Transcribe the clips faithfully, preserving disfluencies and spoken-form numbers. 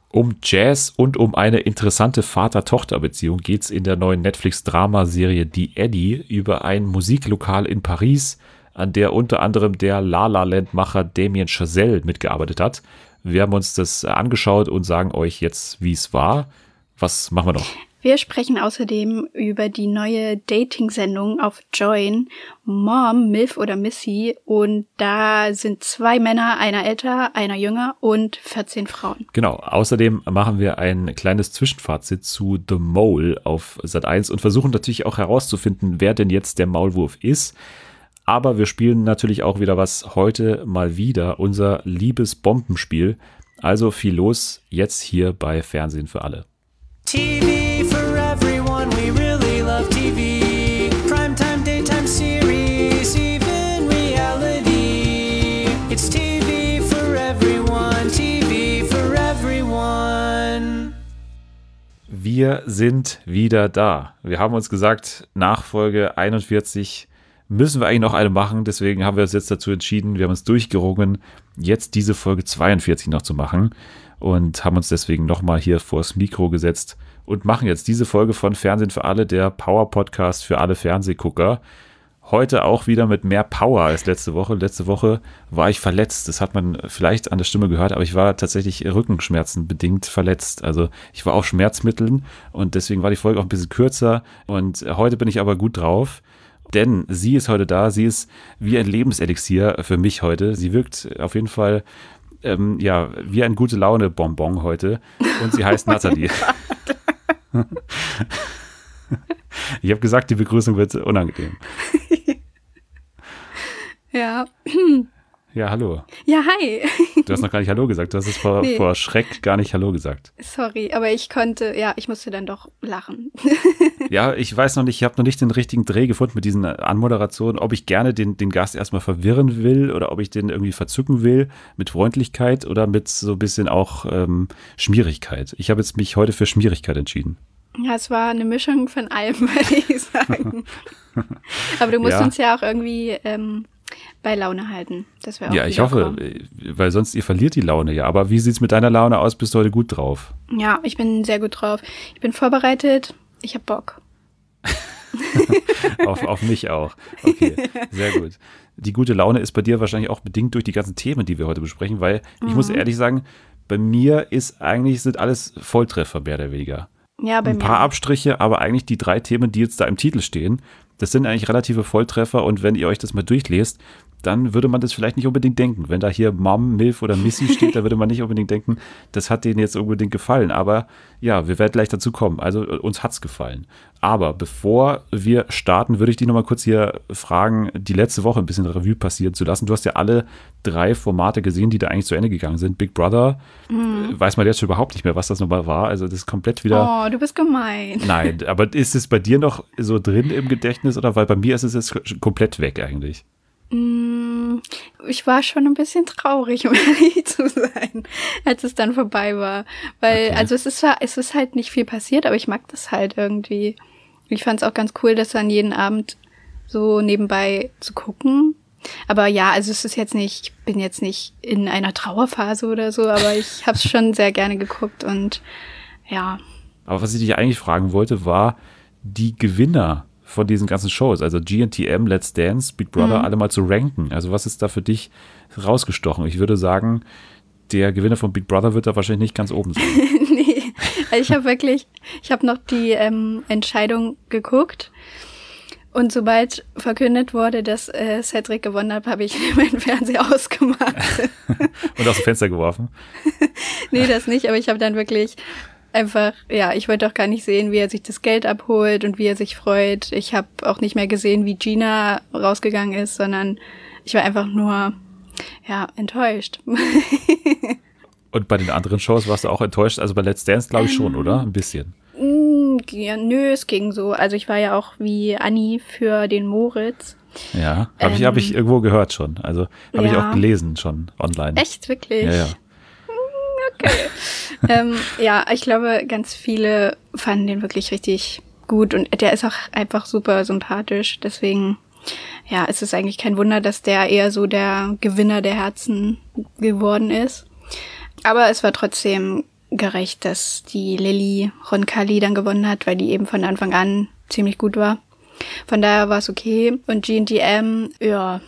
Um Jazz und um eine interessante Vater-Tochter-Beziehung geht's in der neuen Netflix-Dramaserie Die Eddie über ein Musiklokal in Paris, an der unter anderem der La La Land-Macher Damien Chazelle mitgearbeitet hat. Wir haben uns das angeschaut und sagen euch jetzt, wie es war. Was machen wir noch? Wir sprechen außerdem über die neue Dating-Sendung auf Join, Mom, Milf oder Missy. Und da sind zwei Männer, einer älter, einer jünger und vierzehn Frauen. Genau, außerdem machen wir ein kleines Zwischenfazit zu The Mole auf Sat eins und versuchen natürlich auch herauszufinden, wer denn jetzt der Maulwurf ist. Aber wir spielen natürlich auch wieder was heute mal wieder, unser liebes Bombenspiel. Also viel los jetzt hier bei Fernsehen für alle. T V for everyone, we really love T V. Primetime, daytime series, even reality. It's T V for everyone, T V for everyone. Wir sind wieder da. Wir haben uns gesagt, nach Folge einundvierzig müssen wir eigentlich noch eine machen. Deswegen haben wir uns jetzt dazu entschieden, wir haben uns durchgerungen, jetzt diese Folge zweiundvierzig noch zu machen. Und haben uns deswegen nochmal hier vors Mikro gesetzt und machen jetzt diese Folge von Fernsehen für alle, der Power-Podcast für alle Fernsehgucker. Heute auch wieder mit mehr Power als letzte Woche. Letzte Woche war ich verletzt. Das hat man vielleicht an der Stimme gehört, aber ich war tatsächlich Rückenschmerzen bedingt verletzt. Also ich war auf Schmerzmitteln und deswegen war die Folge auch ein bisschen kürzer. Und heute bin ich aber gut drauf. Denn sie ist heute da. Sie ist wie ein Lebenselixier für mich heute. Sie wirkt auf jeden Fall Ähm, ja, wie ein gute Laune-Bonbon heute. Und sie heißt Nathalie. Ich habe gesagt, die Begrüßung wird unangenehm. Ja. Ja, hallo. Ja, hi. Du hast noch gar nicht Hallo gesagt. Du hast es vor, nee. vor Schreck gar nicht Hallo gesagt. Sorry, aber ich konnte, ja, ich musste dann doch lachen. Ja, ich weiß noch nicht, ich habe noch nicht den richtigen Dreh gefunden mit diesen Anmoderationen, ob ich gerne den, den Gast erstmal verwirren will oder ob ich den irgendwie verzücken will mit Freundlichkeit oder mit so ein bisschen auch ähm, Schmierigkeit. Ich habe jetzt mich heute für Schmierigkeit entschieden. Ja, es war eine Mischung von allem, würde ich sagen. Aber du musst ja. uns ja auch irgendwie ähm, bei Laune halten. Das wäre auch Ja, ich hoffe, kommen. Weil sonst ihr verliert die Laune ja. Aber wie sieht's mit deiner Laune aus? Bist du heute gut drauf? Ja, ich bin sehr gut drauf. Ich bin vorbereitet. Ich hab Bock. auf, auf mich auch. Okay, sehr gut. Die gute Laune ist bei dir wahrscheinlich auch bedingt durch die ganzen Themen, die wir heute besprechen, weil ich mhm. muss ehrlich sagen, bei mir ist eigentlich, sind alles Volltreffer mehr oder weniger. Ja, bei Ein mir. paar Abstriche, aber eigentlich die drei Themen, die jetzt da im Titel stehen, das sind eigentlich relative Volltreffer und wenn ihr euch das mal durchlest, dann würde man das vielleicht nicht unbedingt denken. Wenn da hier Mom, Milf oder Missy steht, dann würde man nicht unbedingt denken, das hat denen jetzt unbedingt gefallen. Aber ja, wir werden gleich dazu kommen. Also uns hat's gefallen. Aber bevor wir starten, würde ich dich nochmal kurz hier fragen, die letzte Woche ein bisschen Revue passieren zu lassen. Du hast ja alle drei Formate gesehen, die da eigentlich zu Ende gegangen sind. Big Brother, mhm. weiß man jetzt schon überhaupt nicht mehr, was das nochmal war. Also das ist komplett wieder... Oh, du bist gemein. Nein, aber ist es bei dir noch so drin im Gedächtnis oder weil bei mir ist es jetzt komplett weg eigentlich? Ich war schon ein bisschen traurig, um ehrlich zu sein, als es dann vorbei war. Weil, okay. also es ist, es ist halt nicht viel passiert, aber ich mag das halt irgendwie. Ich fand es auch ganz cool, das dann jeden Abend so nebenbei zu gucken. Aber ja, also es ist jetzt nicht, ich bin jetzt nicht in einer Trauerphase oder so, aber ich habe es schon sehr gerne geguckt und ja. Aber was ich dich eigentlich fragen wollte, war die Gewinner von diesen ganzen Shows, also G N T M, Let's Dance, Big Brother, mhm. alle mal zu ranken. Also was ist da für dich rausgestochen? Ich würde sagen, der Gewinner von Big Brother wird da wahrscheinlich nicht ganz oben sein. Nee, also ich habe wirklich, ich habe noch die ähm, Entscheidung geguckt und sobald verkündet wurde, dass äh, Cedric gewonnen hat, habe ich meinen Fernseher ausgemacht. Und aus dem Fenster geworfen? Nee, das nicht, aber ich habe dann wirklich einfach, ja, ich wollte auch gar nicht sehen, wie er sich das Geld abholt und wie er sich freut. Ich habe auch nicht mehr gesehen, wie Gina rausgegangen ist, sondern ich war einfach nur, ja, enttäuscht. Und bei den anderen Shows warst du auch enttäuscht? Also bei Let's Dance glaube ich schon, ähm, oder? Ein bisschen. Ja, nö, es ging so. Also ich war ja auch wie Anni für den Moritz. Ja, habe ähm, ich, hab ich irgendwo gehört schon. Also habe ja. ich auch gelesen schon online. Echt, wirklich? Ja, ja. Okay. ähm, ja, ich glaube, ganz viele fanden den wirklich richtig gut und der ist auch einfach super sympathisch. Deswegen, ja, es ist eigentlich kein Wunder, dass der eher so der Gewinner der Herzen geworden ist. Aber es war trotzdem gerecht, dass die Lilly Roncalli dann gewonnen hat, weil die eben von Anfang an ziemlich gut war. Von daher war es okay. Und G N T M, ja,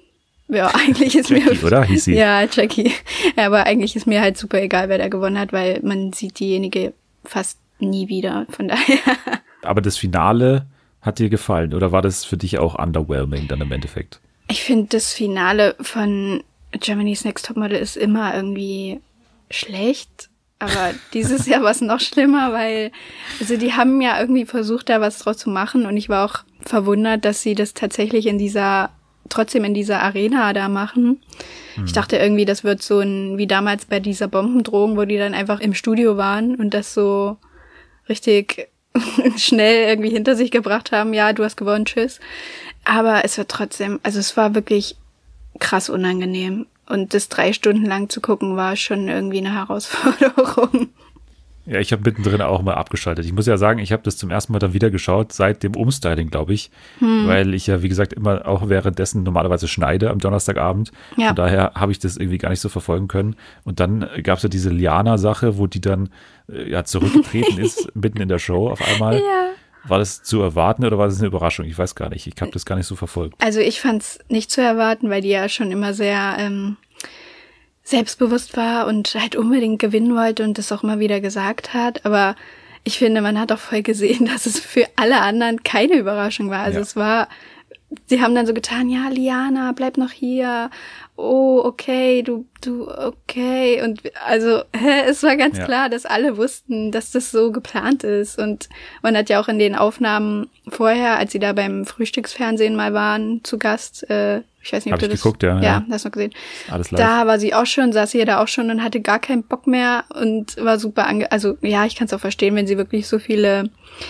ja, eigentlich ist Jackie, mir... oder? Hieß sie? Ja, Jackie. Ja, aber eigentlich ist mir halt super egal, wer da gewonnen hat, weil man sieht diejenige fast nie wieder. Von daher... Aber das Finale hat dir gefallen oder war das für dich auch underwhelming dann im Endeffekt? Ich finde, das Finale von Germany's Next Topmodel ist immer irgendwie schlecht. Aber dieses Jahr war es noch schlimmer, weil also die haben ja irgendwie versucht, da was draus zu machen. Und ich war auch verwundert, dass sie das tatsächlich in dieser, trotzdem in dieser Arena da machen. Hm. Ich dachte irgendwie, das wird so ein, wie damals bei dieser Bombendrohung, wo die dann einfach im Studio waren und das so richtig schnell irgendwie hinter sich gebracht haben. Ja, du hast gewonnen, tschüss. Aber es war trotzdem, also es war wirklich krass unangenehm. Und das drei Stunden lang zu gucken, war schon irgendwie eine Herausforderung. Ja, ich habe mittendrin auch mal abgeschaltet. Ich muss ja sagen, ich habe das zum ersten Mal dann wieder geschaut, seit dem Umstyling, glaube ich. Hm. Weil ich ja, wie gesagt, immer auch währenddessen normalerweise schneide am Donnerstagabend. Ja. Von daher habe ich das irgendwie gar nicht so verfolgen können. Und dann gab es ja diese Liana-Sache, wo die dann ja zurückgetreten ist, mitten in der Show auf einmal. Ja. War das zu erwarten oder war das eine Überraschung? Ich weiß gar nicht. Ich habe das gar nicht so verfolgt. Also ich fand es nicht zu erwarten, weil die ja schon immer sehr ähm, selbstbewusst war und halt unbedingt gewinnen wollte und das auch mal wieder gesagt hat. Aber ich finde, man hat auch voll gesehen, dass es für alle anderen keine Überraschung war. Also ja. es war, sie haben dann so getan, ja, Liana, bleib noch hier. Oh, okay, du, du, okay. Und also, hä, es war ganz ja. klar, dass alle wussten, dass das so geplant ist. Und man hat ja auch in den Aufnahmen vorher, als sie da beim Frühstücksfernsehen mal waren, zu Gast, äh, ich weiß nicht, ob Hab du ich das... geguckt, ja. Ja, ja. hast du noch gesehen. Alles live. Da war sie auch schon, saß sie da auch schon und hatte gar keinen Bock mehr und war super ange... Also, ja, ich kann es auch verstehen, wenn sie wirklich so viele...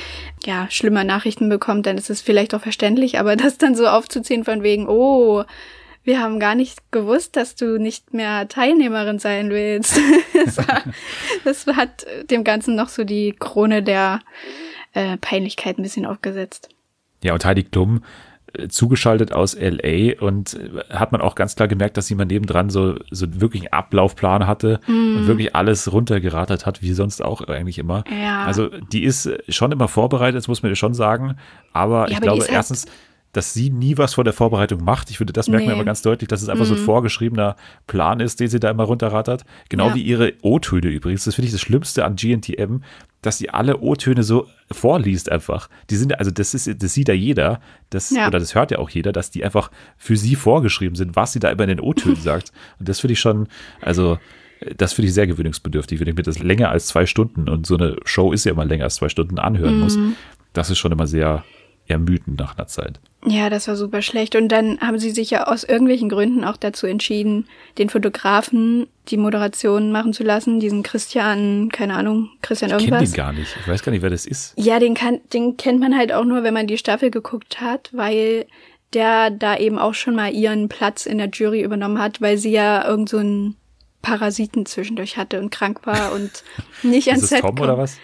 ja, schlimme Nachrichten bekommt, dann ist es vielleicht auch verständlich, aber das dann so aufzuziehen von wegen, oh, wir haben gar nicht gewusst, dass du nicht mehr Teilnehmerin sein willst. das, war, das hat dem Ganzen noch so die Krone der äh, Peinlichkeit ein bisschen aufgesetzt. Ja, und Heidi Klum äh, zugeschaltet aus L A und äh, hat man auch ganz klar gemerkt, dass sie mal nebendran so, so wirklich einen Ablaufplan hatte mm. und wirklich alles runtergerattert hat, wie sonst auch eigentlich immer. Ja. Also die ist schon immer vorbereitet, das muss man dir schon sagen, aber ja, ich aber glaube erstens, halt dass sie nie was vor der Vorbereitung macht. Ich finde, das merkt nee. man immer ganz deutlich, dass es einfach mm. so ein vorgeschriebener Plan ist, den sie da immer runterrattert. Genau ja. wie ihre O-Töne übrigens. Das finde ich das Schlimmste an G N T M, dass sie alle O-Töne so vorliest einfach. Die sind, also das ist, das sieht ja jeder, das, ja. oder das hört ja auch jeder, dass die einfach für sie vorgeschrieben sind, was sie da immer in den O-Tönen sagt. Und das finde ich schon, also das finde ich sehr gewöhnungsbedürftig, wenn ich mir das länger als zwei Stunden, und so eine Show ist ja immer länger als zwei Stunden, anhören mm. muss. Das ist schon immer sehr ermüdend nach einer Zeit. Ja, das war super schlecht. Und dann haben sie sich ja aus irgendwelchen Gründen auch dazu entschieden, den Fotografen die Moderation machen zu lassen. Diesen Christian, keine Ahnung, Christian irgendwas. Ich kenne den gar nicht. Ich weiß gar nicht, wer das ist. Ja, den, kann, den kennt man halt auch nur, wenn man die Staffel geguckt hat, weil der da eben auch schon mal ihren Platz in der Jury übernommen hat, weil sie ja irgend so einen Parasiten zwischendurch hatte und krank war und nicht ans Set kommt. Ist das Tom oder was?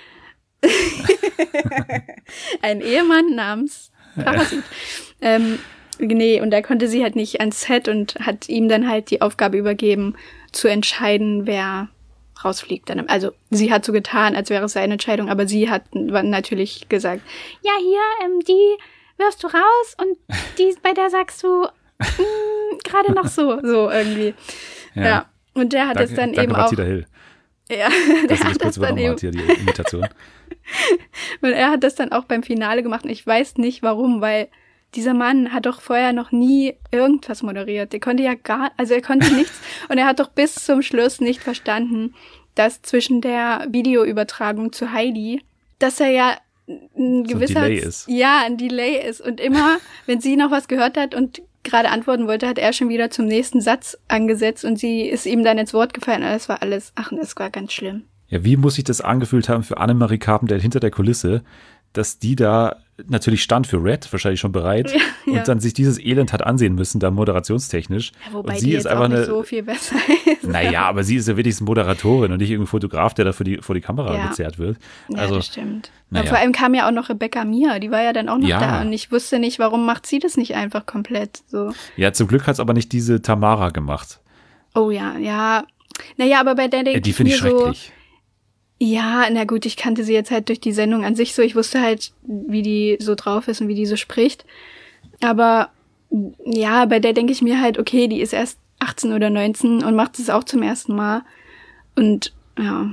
Ein Ehemann namens Parasit. ähm, nee, und da konnte sie halt nicht ans Set und hat ihm dann halt die Aufgabe übergeben, zu entscheiden, wer rausfliegt. Also sie hat so getan, als wäre es seine Entscheidung, aber sie hat natürlich gesagt, ja, hier, ähm, die wirfst du raus und die, bei der sagst du gerade noch so, so irgendwie. Ja. ja. Und der hat danke, es dann danke eben Martina auch... Hill. Ja, dass sie das kurz übernommen hat, hier die Imitation. Und er hat das dann auch beim Finale gemacht und ich weiß nicht warum, weil dieser Mann hat doch vorher noch nie irgendwas moderiert. Der konnte ja gar, also er konnte nichts und er hat doch bis zum Schluss nicht verstanden, dass zwischen der Videoübertragung zu Heidi, dass er ja ein gewisser, so ein Delay ist. Ja, ein Delay ist und immer, wenn sie noch was gehört hat und gerade antworten wollte, hat er schon wieder zum nächsten Satz angesetzt und sie ist ihm dann ins Wort gefallen. Und das war alles, ach, das war ganz schlimm. Ja, wie muss sich das angefühlt haben für Annemarie Carpendale hinter der Kulisse, dass die da natürlich stand für Red, wahrscheinlich schon bereit, ja, und ja. dann sich dieses Elend hat ansehen müssen, da moderationstechnisch. Ja, wobei und sie die ist jetzt einfach auch nicht eine, so viel besser ist. Naja, aber sie ist ja wenigstens Moderatorin und nicht irgendein Fotograf, der da vor die, vor die Kamera ja. gezerrt wird. Ja, also, das stimmt. Naja. Und vor allem kam ja auch noch Rebecca Mir, die war ja dann auch noch ja. da und ich wusste nicht, warum macht sie das nicht einfach komplett so. Ja, zum Glück hat es aber nicht diese Tamara gemacht. Oh ja, ja. Naja, aber bei der denke ja, die finde ich mir schrecklich. Ja, na gut, ich kannte sie jetzt halt durch die Sendung an sich so. Ich wusste halt, wie die so drauf ist und wie die so spricht. Aber ja, bei der denke ich mir halt, okay, die ist erst achtzehn oder neunzehn und macht es auch zum ersten Mal. Und ja.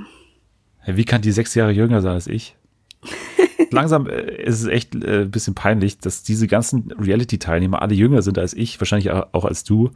Wie kann die sechs Jahre jünger sein als ich? Langsam äh, ist es echt äh, ein bisschen peinlich, dass diese ganzen Reality-Teilnehmer alle jünger sind als ich, wahrscheinlich auch als du.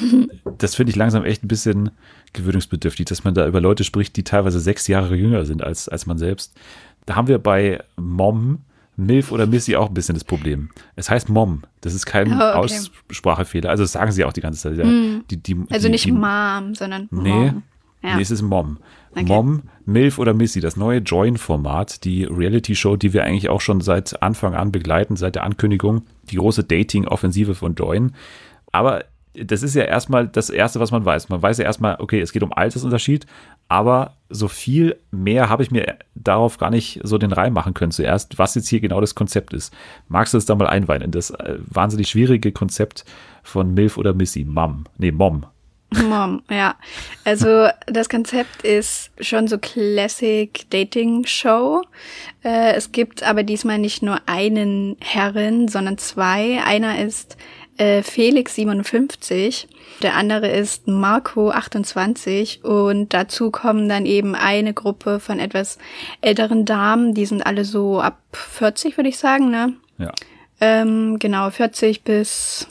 Das finde ich langsam echt ein bisschen gewöhnungsbedürftig, dass man da über Leute spricht, die teilweise sechs Jahre jünger sind als, als man selbst. Da haben wir bei Mom, Milf oder Missy auch ein bisschen das Problem. Es heißt Mom, das ist kein Oh, okay. Aussprachefehler, also das sagen sie auch die ganze Zeit. Ja. Mm. Die, die, Also die, nicht die, Mom, sondern Nee, Mom. Ja. nee, es ist Mom. Okay. Mom, Milf oder Missy, das neue Join-Format, die Reality-Show, die wir eigentlich auch schon seit Anfang an begleiten, seit der Ankündigung, die große Dating-Offensive von Join. Aber das ist ja erstmal das Erste, was man weiß. Man weiß ja erstmal, okay, es geht um Altersunterschied, aber so viel mehr habe ich mir darauf gar nicht so den Reim machen können zuerst, was jetzt hier genau das Konzept ist. Magst du das da mal einweihen in das äh, wahnsinnig schwierige Konzept von Milf oder Missy? Mom, nee, Mom. Mom, ja. Also das Konzept ist schon so Classic Dating Show. Äh, es gibt aber diesmal nicht nur einen Herren, sondern zwei. Einer ist äh, Felix siebenundfünfzig, der andere ist Marco achtundzwanzig und dazu kommen dann eben eine Gruppe von etwas älteren Damen, die sind alle so ab vierzig, würde ich sagen, ne? Ja. Ähm, genau, vierzig bis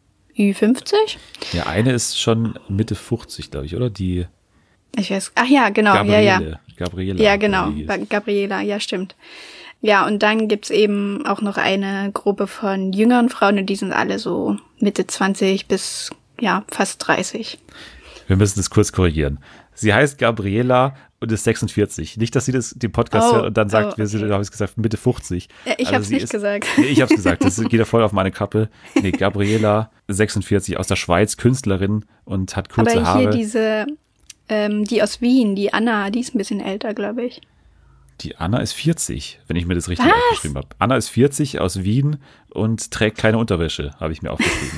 Ü fünfzig. Ja, eine ist schon Mitte fünfzig, glaube ich, oder? Die Ich weiß, ach ja, genau, Gabriele. ja, ja. Gabriela. Ja, genau, wie die hieß. Gabriela, ja, stimmt. Ja, und dann gibt's eben auch noch eine Gruppe von jüngeren Frauen und die sind alle so Mitte zwanzig bis, ja, fast dreißig. Wir müssen das kurz korrigieren. Sie heißt Gabriela und ist sechsundvierzig. Nicht, dass sie das den Podcast Oh, hört und dann sagt, oh, okay. wir sind, habe ich gesagt, Mitte fünfzig. Ja, ich Also hab's sie nicht ist, gesagt. Nee, ich hab's gesagt. Das geht ja voll auf meine Kappe. Nee, Gabriela, sechsundvierzig, aus der Schweiz, Künstlerin und hat kurze Aber Haare. hier diese, ähm, die aus Wien, die Anna, die ist ein bisschen älter, glaube ich. Die Anna ist vierzig, wenn ich mir das richtig Was? aufgeschrieben habe. Anna ist vierzig, aus Wien und trägt keine Unterwäsche, habe ich mir aufgeschrieben.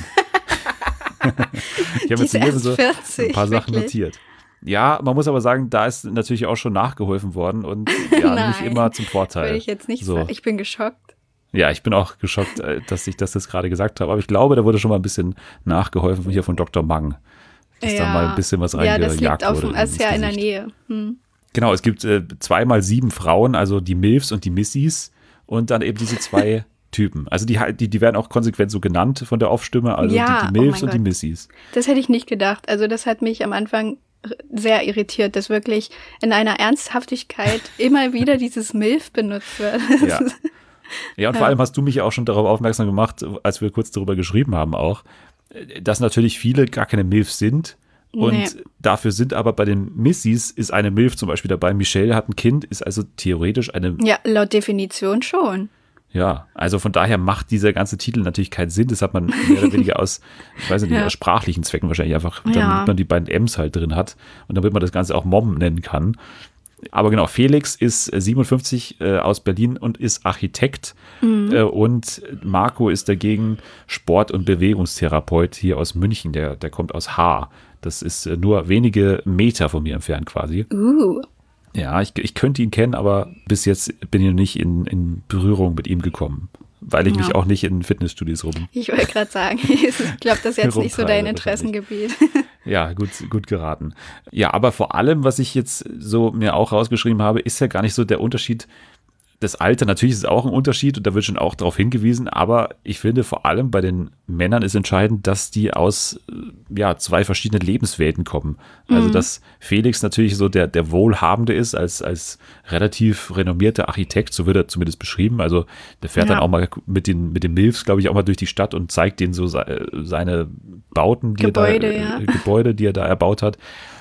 Ich habe Die jetzt ist zu jedem erst so vierzig, ein paar Sachen wirklich? notiert. Ja, man muss aber sagen, da ist natürlich auch schon nachgeholfen worden und ja, nicht Nein, immer zum Vorteil. Würde ich jetzt nicht so. sagen. Ich bin geschockt. Ja, ich bin auch geschockt, äh, dass ich das jetzt gerade gesagt habe. Aber ich glaube, da wurde schon mal ein bisschen nachgeholfen hier von Doktor Mang. Dass da mal ein bisschen was Ja, reingejagt das liegt auf wurde. dem, das ist ins ja in der Gesicht. Nähe. Hm. Genau, es gibt äh, zweimal sieben Frauen, also die Milfs und die Missys und dann eben diese zwei Typen. Also die, die, die werden auch konsequent so genannt von der Off-Stimme, also Ja, die, die oh Milfs mein und die Gott. Missys. Das hätte ich nicht gedacht. Also das hat mich am Anfang r- sehr irritiert, dass wirklich in einer Ernsthaftigkeit immer wieder dieses Milf benutzt wird. Ja. Ja, und vor allem hast du mich ja auch schon darauf aufmerksam gemacht, als wir kurz darüber geschrieben haben auch, dass natürlich viele gar keine Milfs sind. Und Nee. dafür sind aber bei den Missys ist eine Milf zum Beispiel dabei. Michelle hat ein Kind, ist also theoretisch eine, Ja, laut Definition schon. ja, also von daher macht dieser ganze Titel natürlich keinen Sinn. Das hat man mehr oder weniger aus, ich weiß nicht, Ja. aus sprachlichen Zwecken wahrscheinlich einfach, damit Ja. man die beiden M's halt drin hat und damit man das Ganze auch Mom nennen kann. Aber genau, Felix ist äh, siebenundfünfzig äh, aus Berlin und ist Architekt Mhm. äh, und Marco ist dagegen Sport- und Bewegungstherapeut hier aus München, der, der kommt aus Haar. Das ist äh, nur wenige Meter von mir entfernt quasi. Uh. Ja, ich, ich könnte ihn kennen, aber bis jetzt bin ich noch nicht in, in Berührung mit ihm gekommen, weil ich Ja. mich auch nicht in Fitnessstudios rum. Ich wollte gerade sagen, ich glaube, das ist jetzt nicht so dein Rumtreibe Interessengebiet. Ja, gut, gut geraten. Ja, aber vor allem, was ich jetzt so mir auch rausgeschrieben habe, ist ja gar nicht so der Unterschied. Das Alter, natürlich ist es auch ein Unterschied und da wird schon auch darauf hingewiesen, aber ich finde vor allem bei den Männern ist entscheidend, dass die aus äh, ja, zwei verschiedenen Lebenswelten kommen. Also, dass Felix natürlich so der, der Wohlhabende ist, als, als relativ renommierter Architekt, so wird er zumindest beschrieben. Also, der fährt Ja. dann auch mal mit den, mit den Milfs, glaube ich, auch mal durch die Stadt und zeigt denen so se- seine Bauten, die Gebäude, er da, ja. äh, Gebäude, die er da erbaut hat.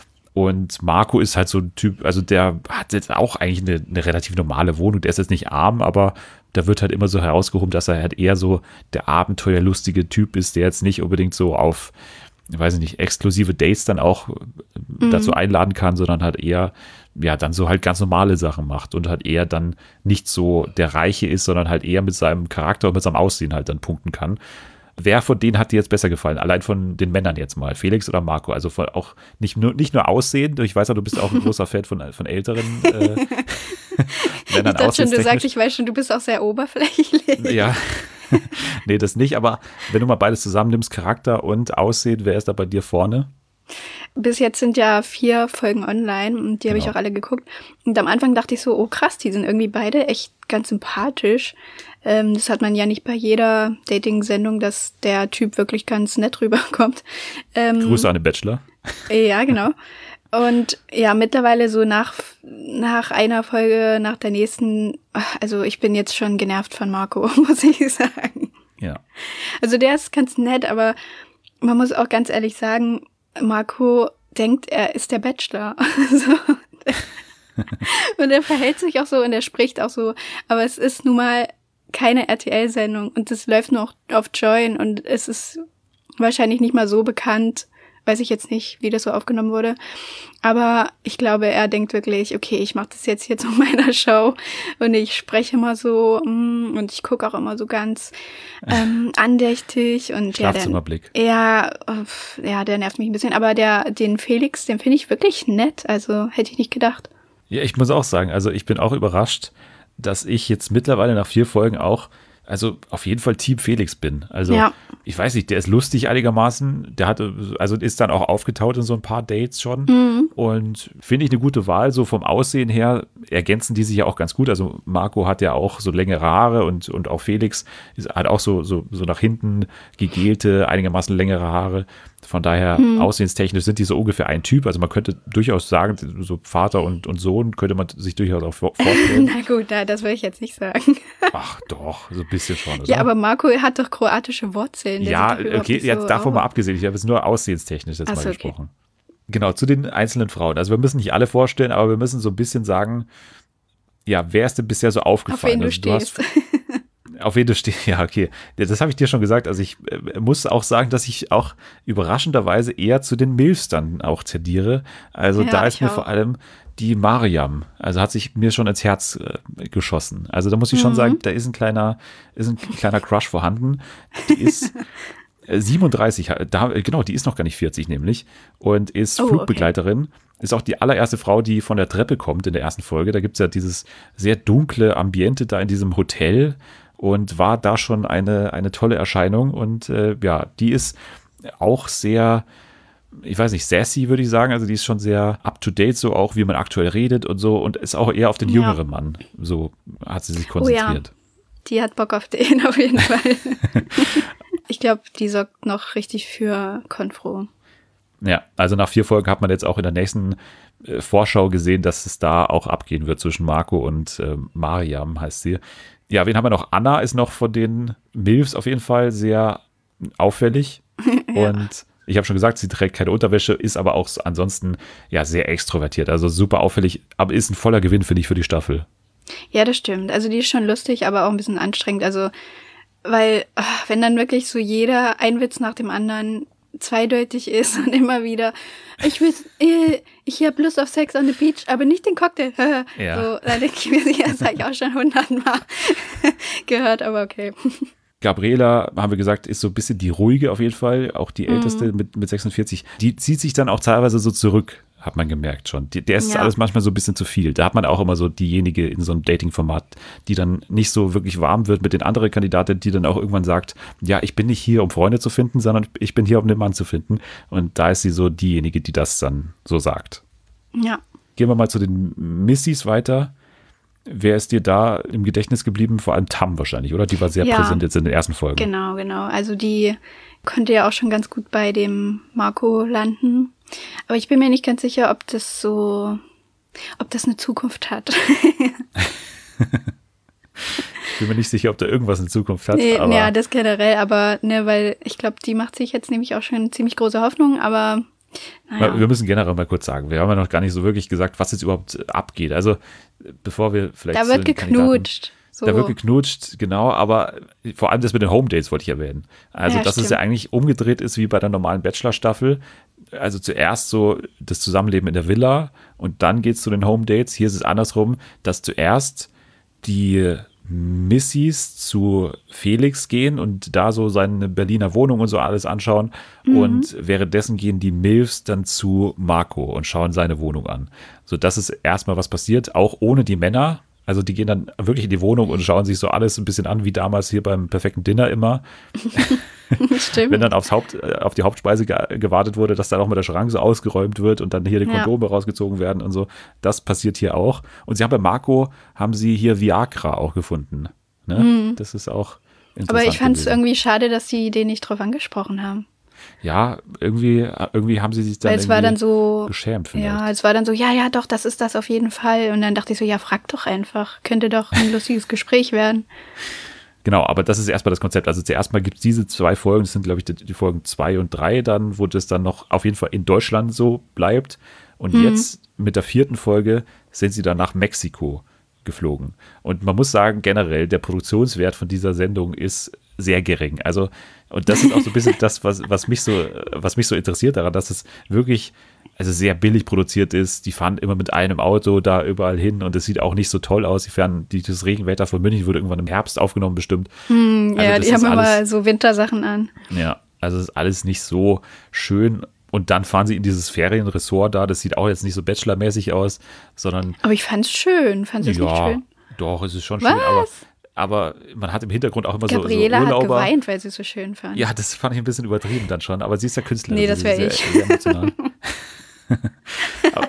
Und Marco ist halt so ein Typ, also der hat jetzt auch eigentlich eine, eine relativ normale Wohnung. Der ist jetzt nicht arm, aber da wird halt immer so herausgehoben, dass er halt eher so der abenteuerlustige Typ ist, der jetzt nicht unbedingt so auf, ich weiß nicht, exklusive Dates dann auch Mhm. dazu einladen kann, sondern halt eher, ja, dann so halt ganz normale Sachen macht und halt eher dann nicht so der Reiche ist, sondern halt eher mit seinem Charakter und mit seinem Aussehen halt dann punkten kann. wer von denen hat dir jetzt besser gefallen? Allein von den Männern jetzt mal, Felix oder Marco? Also von auch nicht nur, nicht nur Aussehen, ich weiß ja, du bist auch ein großer Fan von, von älteren äh, Männern. Ich dachte schon, du sagst, ich weiß schon, du bist auch sehr oberflächlich. Ja, nee, das nicht, aber wenn du mal beides zusammennimmst, Charakter und Aussehen, wer ist da bei dir vorne? Bis jetzt sind ja vier Folgen online und die habe Genau. ich auch alle geguckt. Und am Anfang dachte ich so, oh krass, die sind irgendwie beide echt ganz sympathisch. Ähm, das hat man ja nicht bei jeder Dating-Sendung, dass der Typ wirklich ganz nett rüberkommt. Ähm, Grüße an den Bachelor. Ja, genau. Und ja, mittlerweile so nach, nach einer Folge, nach der nächsten, also ich bin jetzt schon genervt von Marco, muss ich sagen. Ja. Also der ist ganz nett, aber man muss auch ganz ehrlich sagen, Marco denkt, er ist der Bachelor. So. Und er verhält sich auch so und er spricht auch so. Aber es ist nun mal keine R T L-Sendung und es läuft nur auf Join und es ist wahrscheinlich nicht mal so bekannt. Weiß ich jetzt nicht, wie das so aufgenommen wurde. Aber ich glaube, er denkt wirklich, okay, ich mache das jetzt hier zu meiner Show und ich spreche immer so mm, und ich gucke auch immer so ganz ähm, andächtig. Und ja, der, Schlafzimmerblick. ja, ja, der nervt mich ein bisschen. Aber der, den Felix, den finde ich wirklich nett. Also hätte ich nicht gedacht. Ja, ich muss auch sagen, also ich bin auch überrascht, dass ich jetzt mittlerweile nach vier Folgen auch, also auf jeden Fall Team Felix bin. Also Ja. ich weiß nicht, der ist lustig einigermaßen, der hatte, also ist dann auch aufgetaut in so ein paar Dates schon Mhm. und finde ich eine gute Wahl, so vom Aussehen her ergänzen die sich ja auch ganz gut. Also Marco hat ja auch so längere Haare und, und auch Felix ist, hat auch so, so, so nach hinten gegelte, einigermaßen längere Haare. Von daher, Mhm. aussehenstechnisch sind die so ungefähr ein Typ. Also man könnte durchaus sagen, so Vater und, und Sohn könnte man sich durchaus auch vor- vorstellen. Na gut, na, das will ich jetzt nicht sagen. Ach doch, so ein bisschen schon, oder? Ja, aber Marco hat doch kroatische Wurzeln. Der Ja, sieht doch überhaupt okay, nicht jetzt so davon aus. mal abgesehen. Ich habe jetzt nur aussehenstechnisch jetzt Ach mal so, okay. gesprochen. Genau, zu den einzelnen Frauen. Also wir müssen nicht alle vorstellen, aber wir müssen so ein bisschen sagen, ja, wer ist denn bisher so aufgefallen? Auf wen du also, stehst. Hast, auf wen du stehst, ja, okay. Ja, das habe ich dir schon gesagt. Also ich äh, muss auch sagen, dass ich auch überraschenderweise eher zu den Milfs dann auch tendiere. Also Ja, da ist ich mir auch. vor allem die Mariam, also hat sich mir schon ins Herz äh, geschossen. Also da muss ich schon Mhm. sagen, da ist ein kleiner, ist ein kleiner Crush vorhanden. Die ist äh, siebenunddreißig, da, genau, die ist noch gar nicht vierzig nämlich und ist Oh, okay. Flugbegleiterin. Ist auch die allererste Frau, die von der Treppe kommt in der ersten Folge. Da gibt es ja dieses sehr dunkle Ambiente da in diesem Hotel und war da schon eine, eine tolle Erscheinung. Und äh, ja, die ist auch sehr, ich weiß nicht, sassy, würde ich sagen. Also die ist schon sehr up-to-date, so auch, wie man aktuell redet und so. Und ist auch eher auf den Ja. jüngeren Mann. So hat sie sich konzentriert. Die hat Bock auf den auf jeden Fall. Ich glaube, die sorgt noch richtig für Konfro. Ja, also nach vier Folgen hat man jetzt auch in der nächsten äh, Vorschau gesehen, dass es da auch abgehen wird zwischen Marco und äh, Mariam, heißt sie. Ja, wen haben wir noch? Anna ist noch von den Milfs auf jeden Fall sehr auffällig. Und ich habe schon gesagt, sie trägt keine Unterwäsche, ist aber auch so ansonsten ja sehr extrovertiert. Also super auffällig, aber ist ein voller Gewinn, finde ich, für die Staffel. Ja, das stimmt. Also die ist schon lustig, aber auch ein bisschen anstrengend. Also, weil, ach, wenn dann wirklich so jeder ein Witz nach dem anderen zweideutig ist und immer wieder, ich will, äh, ich habe Lust auf Sex on the Beach, aber nicht den Cocktail. Ja. So, da denke ich mir, das habe ich auch schon hundertmal gehört, aber okay. Gabriela, haben wir gesagt, ist so ein bisschen die ruhige auf jeden Fall, auch die älteste mit, mit sechsundvierzig. Die zieht sich dann auch teilweise so zurück, hat man gemerkt schon. Die, der ist Ja. alles manchmal so ein bisschen zu viel. Da hat man auch immer so diejenige in so einem Dating-Format, die dann nicht so wirklich warm wird mit den anderen Kandidaten, die dann auch irgendwann sagt, ja, ich bin nicht hier, um Freunde zu finden, sondern ich bin hier, um den Mann zu finden. Und da ist sie so diejenige, die das dann so sagt. Ja. Gehen wir mal zu den Missys weiter. Wer ist dir da im Gedächtnis geblieben? Vor allem Tam wahrscheinlich, oder? Die war sehr Ja. präsent jetzt in den ersten Folgen. Genau, genau. Also die konnte ja auch schon ganz gut bei dem Marco landen. Aber ich bin mir nicht ganz sicher, ob das so, ob das eine Zukunft hat. Ich bin mir nicht sicher, ob da irgendwas in Zukunft hat. Nee, aber ja, das generell, aber ne, weil ich glaube, die macht sich jetzt nämlich auch schon ziemlich große Hoffnung, aber naja. wir müssen generell mal kurz sagen, wir haben ja noch gar nicht so wirklich gesagt, was jetzt überhaupt abgeht. Also bevor wir vielleicht Da zu wird den Kandidaten- geknutscht. So. Da wird geknutscht, genau, aber vor allem das mit den Home Dates wollte ich erwähnen. Also, Ja, dass es stimmt. ja eigentlich umgedreht ist wie bei der normalen Bachelor-Staffel. Also zuerst so das Zusammenleben in der Villa und dann geht es zu den Home Dates. Hier ist es andersrum, dass zuerst die Missys zu Felix gehen und da so seine Berliner Wohnung und so alles anschauen. Mhm. Und währenddessen gehen die Milfs dann zu Marco und schauen seine Wohnung an. So, das ist erstmal was passiert, auch ohne die Männer. Also die gehen dann wirklich in die Wohnung und schauen sich so alles ein bisschen an, wie damals hier beim perfekten Dinner immer. Stimmt. Wenn dann aufs Haupt, auf die Hauptspeise ge- gewartet wurde, dass dann auch mal der Schrank so ausgeräumt wird und dann hier die Kondome ja. rausgezogen werden und so. Das passiert hier auch. Und sie haben bei Marco, haben sie hier Viagra auch gefunden. Ne? Mhm. Das ist auch interessant. Aber ich fand es irgendwie schade, dass sie den nicht drauf angesprochen haben. Ja, irgendwie, irgendwie haben sie sich dann, Weil es war dann so, geschämt vielleicht. Ja, es war dann so, ja, ja, doch, das ist das auf jeden Fall. Und dann dachte ich so, ja, frag doch einfach. Könnte doch ein lustiges Gespräch werden. Genau, aber das ist erstmal das Konzept. Also zuerst mal gibt es diese zwei Folgen, das sind, glaube ich, die, die Folgen zwei und drei dann, wo das dann noch auf jeden Fall in Deutschland so bleibt. Und mhm. jetzt mit der vierten Folge sind sie dann nach Mexiko geflogen. Und man muss sagen, generell, der Produktionswert von dieser Sendung ist sehr gering. Also, und das ist auch so ein bisschen das, was, was mich so, was mich so interessiert daran, dass es wirklich, also sehr billig produziert ist. Die fahren immer mit einem Auto da überall hin und es sieht auch nicht so toll aus. Die fahren, die, das Regenwetter von München wurde irgendwann im Herbst aufgenommen bestimmt. Hm, also ja, die haben alles, immer so Wintersachen an. Ja, also es ist alles nicht so schön. Und dann fahren sie in dieses Ferienressort da. Das sieht auch jetzt nicht so Bachelor-mäßig aus, sondern. Aber ich fand's schön. Fandst du es ja, nicht schön? Doch, es ist schon Was? schön, aber. Aber man hat im Hintergrund auch immer Gabriela so, so Urlauber. hat geweint, weil sie es so schön fand. Ja, das fand ich ein bisschen übertrieben dann schon. Aber sie ist ja Künstlerin. Nee, das wäre ich. Sehr, sehr emotional. aber,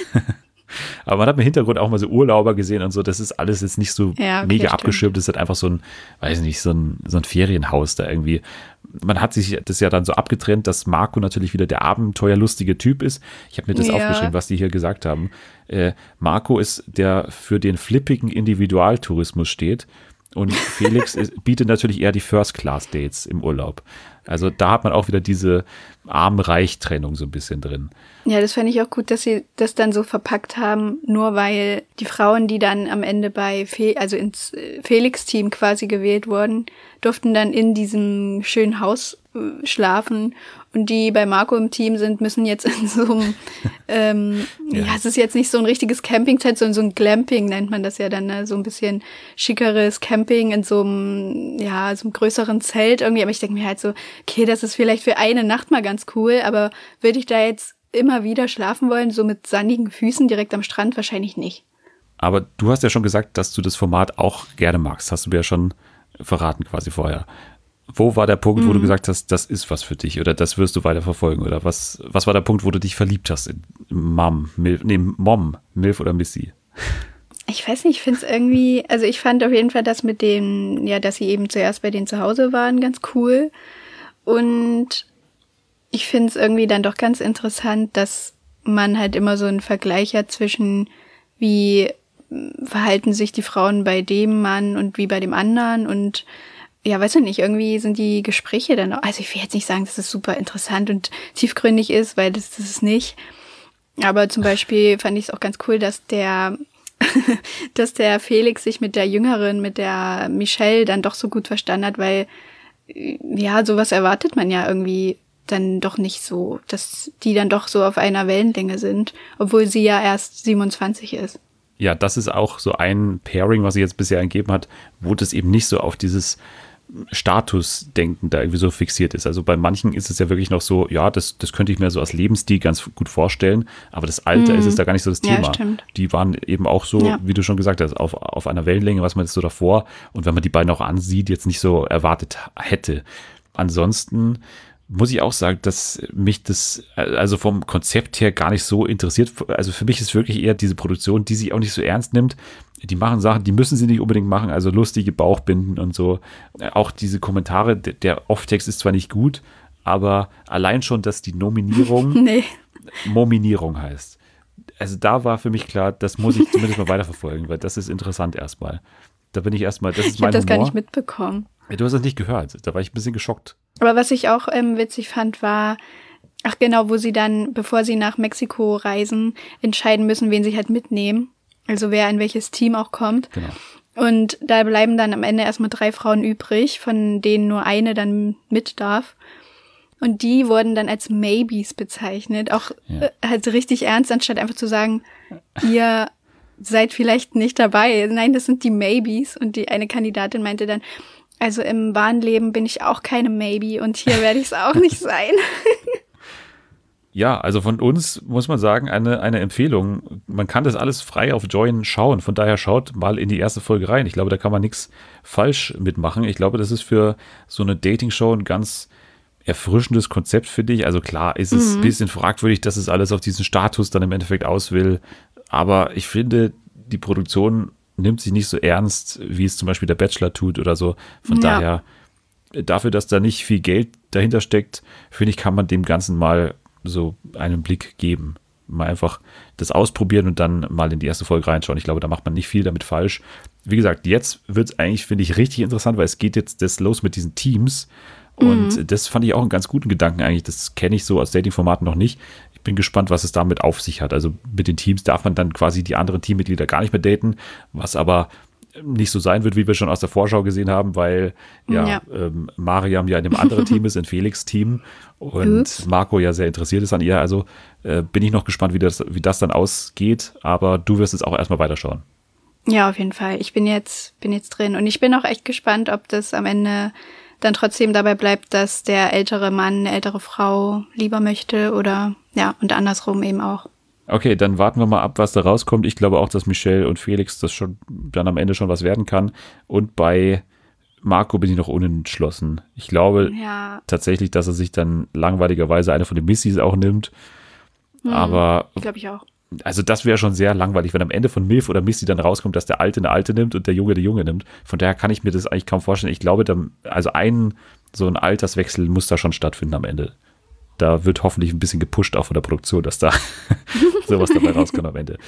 aber man hat im Hintergrund auch mal so Urlauber gesehen und so. Das ist alles jetzt nicht so ja, okay, mega stimmt. abgeschirmt. Das ist halt einfach so ein, weiß nicht, so ein, so ein Ferienhaus da irgendwie. Man hat sich das ja dann so abgetrennt, dass Marco natürlich wieder der abenteuerlustige Typ ist. Ich habe mir das ja. aufgeschrieben, was die hier gesagt haben. Äh, Marco ist, der für den flippigen Individualtourismus steht. Und Felix ist, bietet natürlich eher die First-Class-Dates im Urlaub. Also da hat man auch wieder diese Arm-Reich-Trennung so ein bisschen drin. Ja, das fand ich auch gut, dass sie das dann so verpackt haben, nur weil die Frauen, die dann am Ende bei, Fe- also ins Felix-Team quasi gewählt wurden, durften dann in diesem schönen Haus äh, schlafen und die bei Marco im Team sind, müssen jetzt in so einem, ähm, ja. ja, es ist jetzt nicht so ein richtiges Campingzelt, sondern so ein Glamping nennt man das ja dann, ne? So ein bisschen schickeres Camping in so einem, ja, so einem größeren Zelt irgendwie, aber ich denke mir halt so, okay, das ist vielleicht für eine Nacht mal ganz cool, aber würde ich da jetzt immer wieder schlafen wollen, so mit sandigen Füßen direkt am Strand? Wahrscheinlich nicht. Aber du hast ja schon gesagt, dass du das Format auch gerne magst. Hast du mir ja schon verraten quasi vorher. Wo war der Punkt, mhm. wo du gesagt hast, das ist was für dich oder das wirst du weiter verfolgen? Oder was, was war der Punkt, wo du dich verliebt hast in Mom, Milf, nee, Mom, Milf oder Missy? Ich weiß nicht, ich finde es irgendwie, also ich fand auf jeden Fall das mit dem, ja, dass sie eben zuerst bei denen zu Hause waren, ganz cool. Und ich finde es irgendwie dann doch ganz interessant, dass man halt immer so einen Vergleich hat zwischen, wie verhalten sich die Frauen bei dem Mann und wie bei dem anderen und ja, weiß ich nicht, irgendwie sind die Gespräche dann, also ich will jetzt nicht sagen, dass es super interessant und tiefgründig ist, weil das, das ist nicht. Aber zum Beispiel fand ich es auch ganz cool, dass der dass der Felix sich mit der Jüngeren, mit der Michelle dann doch so gut verstanden hat, weil ja, sowas erwartet man ja irgendwie dann doch nicht so, dass die dann doch so auf einer Wellenlänge sind, obwohl sie ja erst siebenundzwanzig ist. Ja, das ist auch so ein Pairing, was sie jetzt bisher gegeben hat, wo das eben nicht so auf dieses Statusdenken da irgendwie so fixiert ist. Also bei manchen ist es ja wirklich noch so, ja, das, das könnte ich mir so als Lebensstil ganz gut vorstellen, aber das Alter mhm. ist es da gar nicht so das Thema. Ja, die waren eben auch so, ja. wie du schon gesagt hast, auf, auf einer Wellenlänge, was man jetzt so davor und wenn man die beiden auch ansieht, jetzt nicht so erwartet hätte. Ansonsten muss ich auch sagen, dass mich das also vom Konzept her gar nicht so interessiert. Also für mich ist wirklich eher diese Produktion, die sich auch nicht so ernst nimmt. Die machen Sachen, die müssen sie nicht unbedingt machen, also lustige Bauchbinden und so. Auch diese Kommentare, der Off-Text ist zwar nicht gut, aber allein schon, dass die Nominierung nee. Mominierung heißt. Also da war für mich klar, das muss ich zumindest mal weiterverfolgen, weil das ist interessant erstmal. Da bin ich erstmal, das ist ich mein habe das Humor. gar nicht mitbekommen. Ja, du hast das nicht gehört, da war ich ein bisschen geschockt. Aber was ich auch ähm, witzig fand, war, ach genau, wo sie dann, bevor sie nach Mexiko reisen, entscheiden müssen, wen sie halt mitnehmen. Also wer in welches Team auch kommt. Genau. Und da bleiben dann am Ende erstmal drei Frauen übrig, von denen nur eine dann mit darf. Und die wurden dann als Maybes bezeichnet. Auch ja. äh, halt richtig ernst, anstatt einfach zu sagen, ihr seid vielleicht nicht dabei. Nein, das sind die Maybes. Und die eine Kandidatin meinte dann, also im wahren Leben bin ich auch keine Maybe und hier werde ich es auch nicht sein. Ja, also von uns muss man sagen, eine, eine Empfehlung. Man kann das alles frei auf Join schauen. Von daher schaut mal in die erste Folge rein. Ich glaube, da kann man nichts falsch mitmachen. Ich glaube, das ist für so eine Dating-Show ein ganz erfrischendes Konzept für dich. Also klar, ist es mhm. ein bisschen fragwürdig, dass es alles auf diesen Status dann im Endeffekt aus will. Aber ich finde, die Produktion nimmt sich nicht so ernst, wie es zum Beispiel der Bachelor tut oder so. Von ja. daher, dafür, dass da nicht viel Geld dahinter steckt, finde ich, kann man dem Ganzen mal so einen Blick geben. Mal einfach das ausprobieren und dann mal in die erste Folge reinschauen. Ich glaube, da macht man nicht viel damit falsch. Wie gesagt, jetzt wird es eigentlich, finde ich, richtig interessant, weil es geht jetzt das los mit diesen Teams. Und mhm. das fand ich auch einen ganz guten Gedanken eigentlich. Das kenne ich so aus Dating-Formaten noch nicht. Ich bin gespannt, was es damit auf sich hat. Also mit den Teams darf man dann quasi die anderen Teammitglieder gar nicht mehr daten, was aber nicht so sein wird, wie wir schon aus der Vorschau gesehen haben, weil ja, ja. Ähm, Mariam ja in einem anderen Team ist, in Felix' Team und Ups. Marco ja sehr interessiert ist an ihr. Also äh, bin ich noch gespannt, wie das, wie das dann ausgeht, aber du wirst jetzt auch erstmal weiterschauen. Ja, auf jeden Fall. Ich bin jetzt, bin jetzt drin und ich bin auch echt gespannt, ob das am Ende dann trotzdem dabei bleibt, dass der ältere Mann eine ältere Frau lieber möchte oder ja, und andersrum eben auch. Okay, dann warten wir mal ab, was da rauskommt. Ich glaube auch, dass Michelle und Felix das schon dann am Ende schon was werden kann. Und bei Marco bin ich noch unentschlossen. Ich glaube ja. tatsächlich, dass er sich dann langweiligerweise eine von den Missys auch nimmt. Hm, Aber glaube ich auch. Also das wäre schon sehr langweilig, wenn am Ende von Milf oder Missy dann rauskommt, dass der Alte eine Alte nimmt und der Junge der Junge nimmt. Von daher kann ich mir das eigentlich kaum vorstellen. Ich glaube, da, also ein so ein Alterswechsel muss da schon stattfinden am Ende. Da wird hoffentlich ein bisschen gepusht auch von der Produktion, dass da sowas dabei rauskommt am Ende.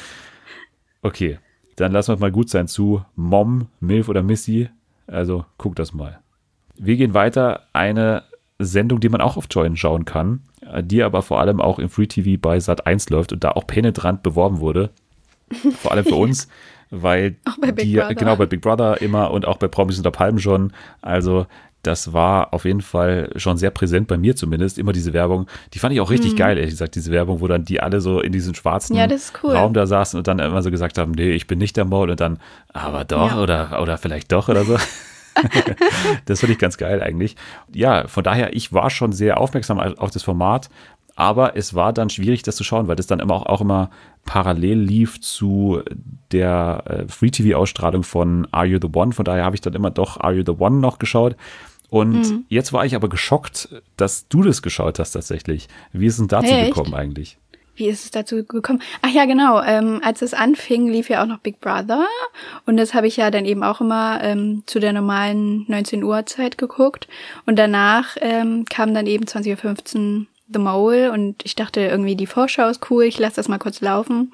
Okay, dann lassen wir es mal gut sein zu Mom, Milf oder Missy. Also guck das mal. Wir gehen weiter. Eine Sendung, die man auch auf Join schauen kann, die aber vor allem auch im Free T V bei Sat eins läuft und da auch penetrant beworben wurde. Vor allem für uns, weil auch bei Big die, Brother. genau bei Big Brother immer und auch bei Promis unter Palmen schon. Also das war auf jeden Fall schon sehr präsent bei mir zumindest, immer diese Werbung. Die fand ich auch richtig mhm. geil, ehrlich gesagt, diese Werbung, wo dann die alle so in diesem schwarzen ja, das ist cool. Raum da saßen und dann immer so gesagt haben, nee, ich bin nicht der Maul und dann, aber doch ja. oder, oder vielleicht doch oder so. Das finde ich ganz geil eigentlich. Ja, von daher, ich war schon sehr aufmerksam auf das Format, aber es war dann schwierig, das zu schauen, weil das dann immer auch, auch immer parallel lief zu der äh, Free-T V-Ausstrahlung von Are You the One. Von daher habe ich dann immer doch Are You the One noch geschaut. Und mhm. jetzt war ich aber geschockt, dass du das geschaut hast tatsächlich. Wie ist es denn dazu hey, gekommen eigentlich? Wie ist es dazu gekommen? Ach ja, genau. Ähm, als es anfing, lief ja auch noch Big Brother. Und das habe ich ja dann eben auch immer ähm, zu der normalen neunzehn Uhr Zeit geguckt. Und danach ähm, kam dann eben zwanzig Uhr fünfzehn The Mole. Und ich dachte irgendwie, die Vorschau ist cool. Ich lasse das mal kurz laufen.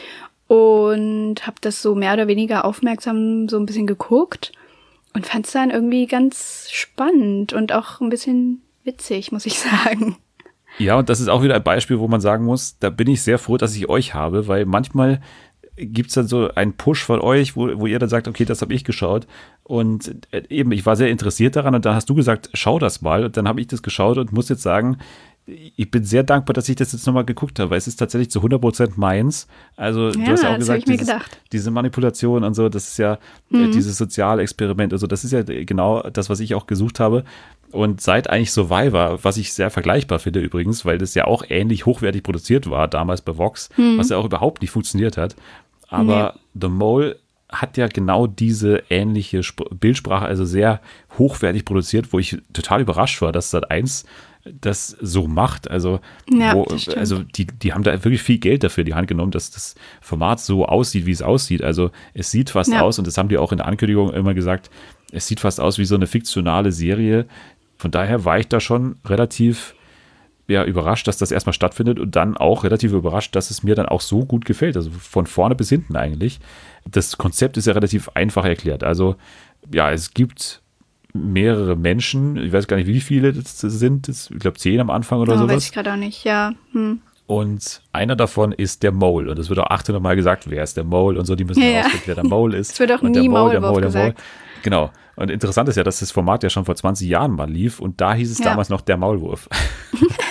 Und habe das so mehr oder weniger aufmerksam so ein bisschen geguckt. Und fand es dann irgendwie ganz spannend und auch ein bisschen witzig, muss ich sagen. Ja, und das ist auch wieder ein Beispiel, wo man sagen muss, da bin ich sehr froh, dass ich euch habe, weil manchmal gibt es dann so einen Push von euch, wo, wo ihr dann sagt, okay, das habe ich geschaut. Und eben, ich war sehr interessiert daran und da hast du gesagt, schau das mal. Und dann habe ich das geschaut und muss jetzt sagen, ich bin sehr dankbar, dass ich das jetzt nochmal geguckt habe, weil es ist tatsächlich zu hundert Prozent meins. Also du ja, hast ja auch das gesagt, hab ich mir dieses, gedacht. diese Manipulation und so, das ist ja Mhm. äh, dieses Sozialexperiment. Also das ist ja genau das, was ich auch gesucht habe. Und seit eigentlich Survivor, was ich sehr vergleichbar finde übrigens, weil das ja auch ähnlich hochwertig produziert war, damals bei Vox, Mhm. was ja auch überhaupt nicht funktioniert hat. Aber The Mole hat ja genau diese ähnliche Sp- Bildsprache, also sehr hochwertig produziert, wo ich total überrascht war, dass Sat eins das so macht. Also, Ja, wo, das stimmt. also die, die haben da wirklich viel Geld dafür in die Hand genommen, dass das Format so aussieht, wie es aussieht. Also es sieht fast Ja. aus, und das haben die auch in der Ankündigung immer gesagt, es sieht fast aus wie so eine fiktionale Serie. Von daher war ich da schon relativ ja, überrascht, dass das erstmal stattfindet und dann auch relativ überrascht, dass es mir dann auch so gut gefällt. Also von vorne bis hinten eigentlich. Das Konzept ist ja relativ einfach erklärt. Also ja, es gibt mehrere Menschen, ich weiß gar nicht, wie viele das sind, das, ich glaube zehn am Anfang oder Oh, sowas. weiß ich gerade auch nicht, ja. Hm. Und einer davon ist der Mole. Und es wird auch achthundert Mal gesagt, wer ist der Mole und so, die müssen Ja, ja. rausfinden, wer der Mole ist. Es wird auch und nie der Mole, der Maulwurf Mole, der Mole. gesagt. Genau. Und interessant ist ja, dass das Format ja schon vor zwanzig Jahren mal lief und da hieß es Ja. damals noch der Maulwurf.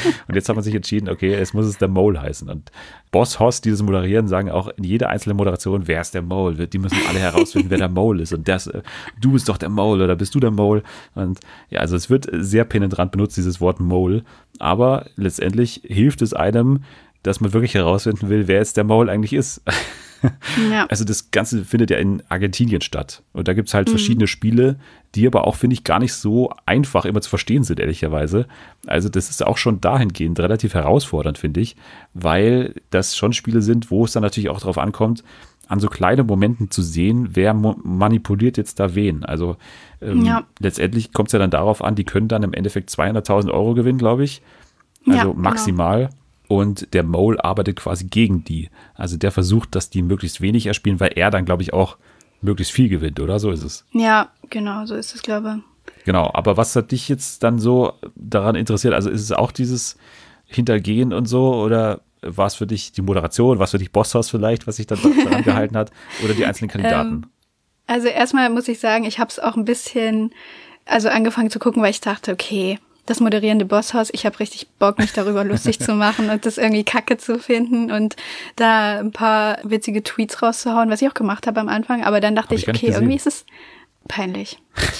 Und jetzt hat man sich entschieden, okay, jetzt muss es der Mole heißen. Und Boss Hoss, die das moderieren, sagen auch in jeder einzelnen Moderation, wer ist der Mole? Die müssen alle herausfinden, wer der Mole ist. Und das, du bist doch der Mole oder bist du der Mole? Und ja, also es wird sehr penetrant benutzt, dieses Wort Mole. Aber letztendlich hilft es einem, dass man wirklich herausfinden will, wer jetzt der Mole eigentlich ist. Ja. Also das Ganze findet ja in Argentinien statt. Und da gibt es halt mhm. verschiedene Spiele, die aber auch, finde ich, gar nicht so einfach immer zu verstehen sind, ehrlicherweise. Also das ist auch schon dahingehend relativ herausfordernd, finde ich, weil das schon Spiele sind, wo es dann natürlich auch darauf ankommt, an so kleinen Momenten zu sehen, wer mo- manipuliert jetzt da wen. Also ähm, ja. letztendlich kommt es ja dann darauf an, die können dann im Endeffekt zweihunderttausend Euro gewinnen, glaube ich. Also ja, maximal. Genau. Und der Mole arbeitet quasi gegen die. Also der versucht, dass die möglichst wenig erspielen, weil er dann, glaube ich, auch möglichst viel gewinnt, oder? So ist es. Ja, genau, so ist es, glaube ich. Genau, aber was hat dich jetzt dann so daran interessiert? Also ist es auch dieses Hintergehen und so, oder war es für dich die Moderation, war es für dich Boss Hoss vielleicht, was sich dann daran gehalten hat, oder die einzelnen Kandidaten? Ähm, also erstmal muss ich sagen, ich habe es auch ein bisschen, also angefangen zu gucken, weil ich dachte, okay, das moderierende Boss Hoss, ich habe richtig Bock, mich darüber lustig zu machen und das irgendwie kacke zu finden und da ein paar witzige Tweets rauszuhauen, was ich auch gemacht habe am Anfang. Aber dann dachte hab ich, ich okay, irgendwie ist es peinlich.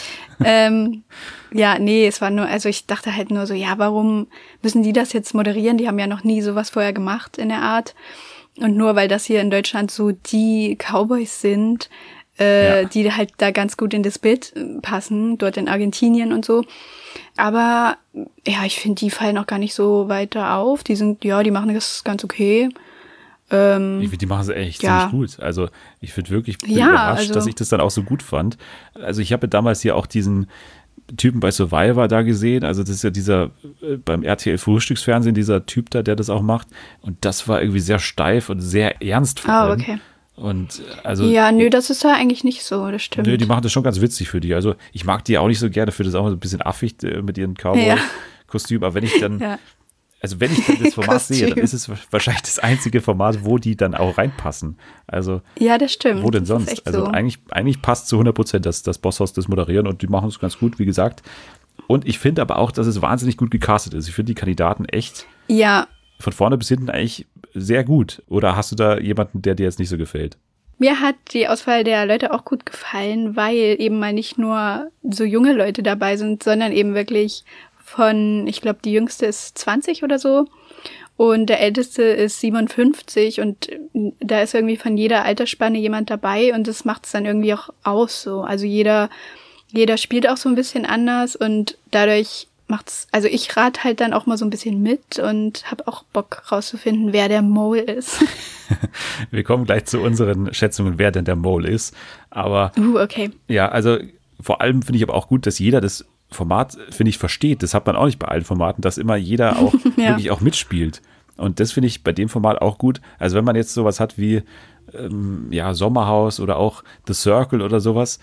ähm, ja, nee, es war nur, also ich dachte halt nur so, ja, warum müssen die das jetzt moderieren? Die haben ja noch nie sowas vorher gemacht in der Art. Und nur weil das hier in Deutschland so die Cowboys sind, äh, ja. die halt da ganz gut in das Bild passen, dort in Argentinien und so. Aber ja, ich finde, die fallen auch gar nicht so weiter auf. Die sind, ja, die machen das ganz okay. Ähm, ich finde, die machen es echt ja. ziemlich gut. Also ich finde wirklich bin ja, überrascht, also, dass ich das dann auch so gut fand. Also ich habe damals hier auch diesen Typen bei Survivor da gesehen. Also das ist ja dieser äh, beim R T L-Frühstücksfernsehen, dieser Typ da, der das auch macht. Und das war irgendwie sehr steif und sehr ernst vor allem. Ah, okay. Und also ja, nö, das ist ja eigentlich nicht so, das stimmt. Nö, die machen das schon ganz witzig für die. Also ich mag die auch nicht so gerne, für das auch so ein bisschen affig äh, mit ihren Cowboy-Kostüm. Ja. Aber wenn ich dann, ja. also wenn ich dann das Format sehe, dann ist es wahrscheinlich das einzige Format, wo die dann auch reinpassen. Also ja, das stimmt. Wo denn sonst? echt Also so. eigentlich, eigentlich passt zu hundert Prozent das, das Boss Hoss das Moderieren und die machen es ganz gut, wie gesagt. Und ich finde aber auch, dass es wahnsinnig gut gecastet ist. Ich finde die Kandidaten echt ja. von vorne bis hinten eigentlich sehr gut. Oder hast du da jemanden, der dir jetzt nicht so gefällt? Mir hat die Auswahl der Leute auch gut gefallen, weil eben mal nicht nur so junge Leute dabei sind, sondern eben wirklich von, ich glaube, die jüngste ist zwanzig oder so und der älteste ist siebenundfünfzig und da ist irgendwie von jeder Altersspanne jemand dabei und das macht es dann irgendwie auch aus so. Also jeder, jeder spielt auch so ein bisschen anders und dadurch macht's, also ich rate halt dann auch mal so ein bisschen mit und habe auch Bock rauszufinden, wer der Mole ist. Wir kommen gleich zu unseren Schätzungen, wer denn der Mole ist. Aber uh, okay. ja, also vor allem finde ich aber auch gut, dass jeder das Format, finde ich, versteht. Das hat man auch nicht bei allen Formaten, dass immer jeder auch ja. wirklich auch mitspielt. Und das finde ich bei dem Format auch gut. Also wenn man jetzt sowas hat wie ähm, ja, Sommerhaus oder auch The Circle oder sowas,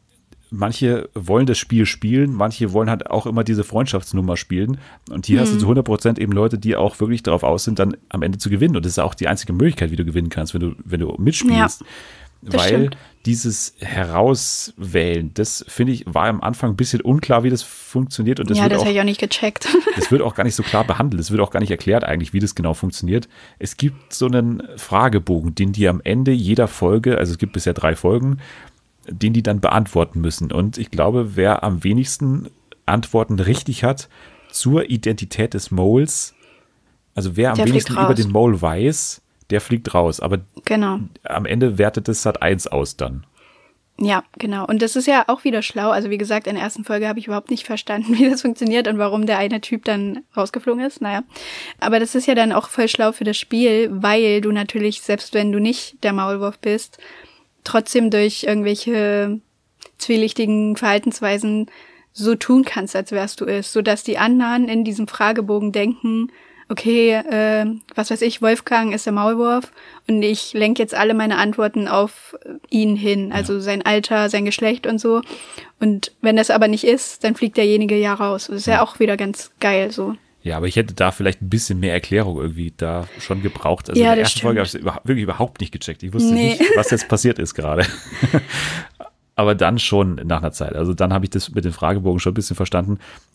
manche wollen das Spiel spielen, manche wollen halt auch immer diese Freundschaftsnummer spielen. Und hier mhm. hast du zu hundert Prozent eben Leute, die auch wirklich darauf aus sind, dann am Ende zu gewinnen. Und das ist auch die einzige Möglichkeit, wie du gewinnen kannst, wenn du, wenn du mitspielst. Ja, weil stimmt. Dieses Herauswählen, das finde ich, war am Anfang ein bisschen unklar, wie das funktioniert. Und das ja, wird das auch, habe ich auch nicht gecheckt. Das wird auch gar nicht so klar behandelt. Es wird auch gar nicht erklärt eigentlich, wie das genau funktioniert. Es gibt so einen Fragebogen, den die am Ende jeder Folge, also es gibt bisher drei Folgen, den die dann beantworten müssen. Und ich glaube, wer am wenigsten Antworten richtig hat zur Identität des Moles, also wer am der wenigsten über den Mole weiß, der fliegt raus. Aber genau. am Ende wertet es Sat eins aus dann. Ja, genau. Und das ist ja auch wieder schlau. Also wie gesagt, in der ersten Folge habe ich überhaupt nicht verstanden, wie das funktioniert und warum der eine Typ dann rausgeflogen ist. Naja, aber das ist ja dann auch voll schlau für das Spiel, weil du natürlich, selbst wenn du nicht der Maulwurf bist, trotzdem durch irgendwelche zwielichtigen Verhaltensweisen so tun kannst, als wärst du es, sodass die anderen in diesem Fragebogen denken, okay, äh, was weiß ich, Wolfgang ist der Maulwurf und ich lenke jetzt alle meine Antworten auf ihn hin, also ja. sein Alter, sein Geschlecht und so. Und wenn das aber nicht ist, dann fliegt derjenige ja raus. Das ist ja, ja auch wieder ganz geil so. Ja, aber ich hätte da vielleicht ein bisschen mehr Erklärung irgendwie da schon gebraucht. Also ja, in der ersten stimmt. Folge habe ich es über, wirklich überhaupt nicht gecheckt. Ich wusste nee. nicht, was jetzt passiert ist gerade. Aber dann schon nach einer Zeit. Also dann habe ich das mit dem Fragebogen schon ein bisschen verstanden.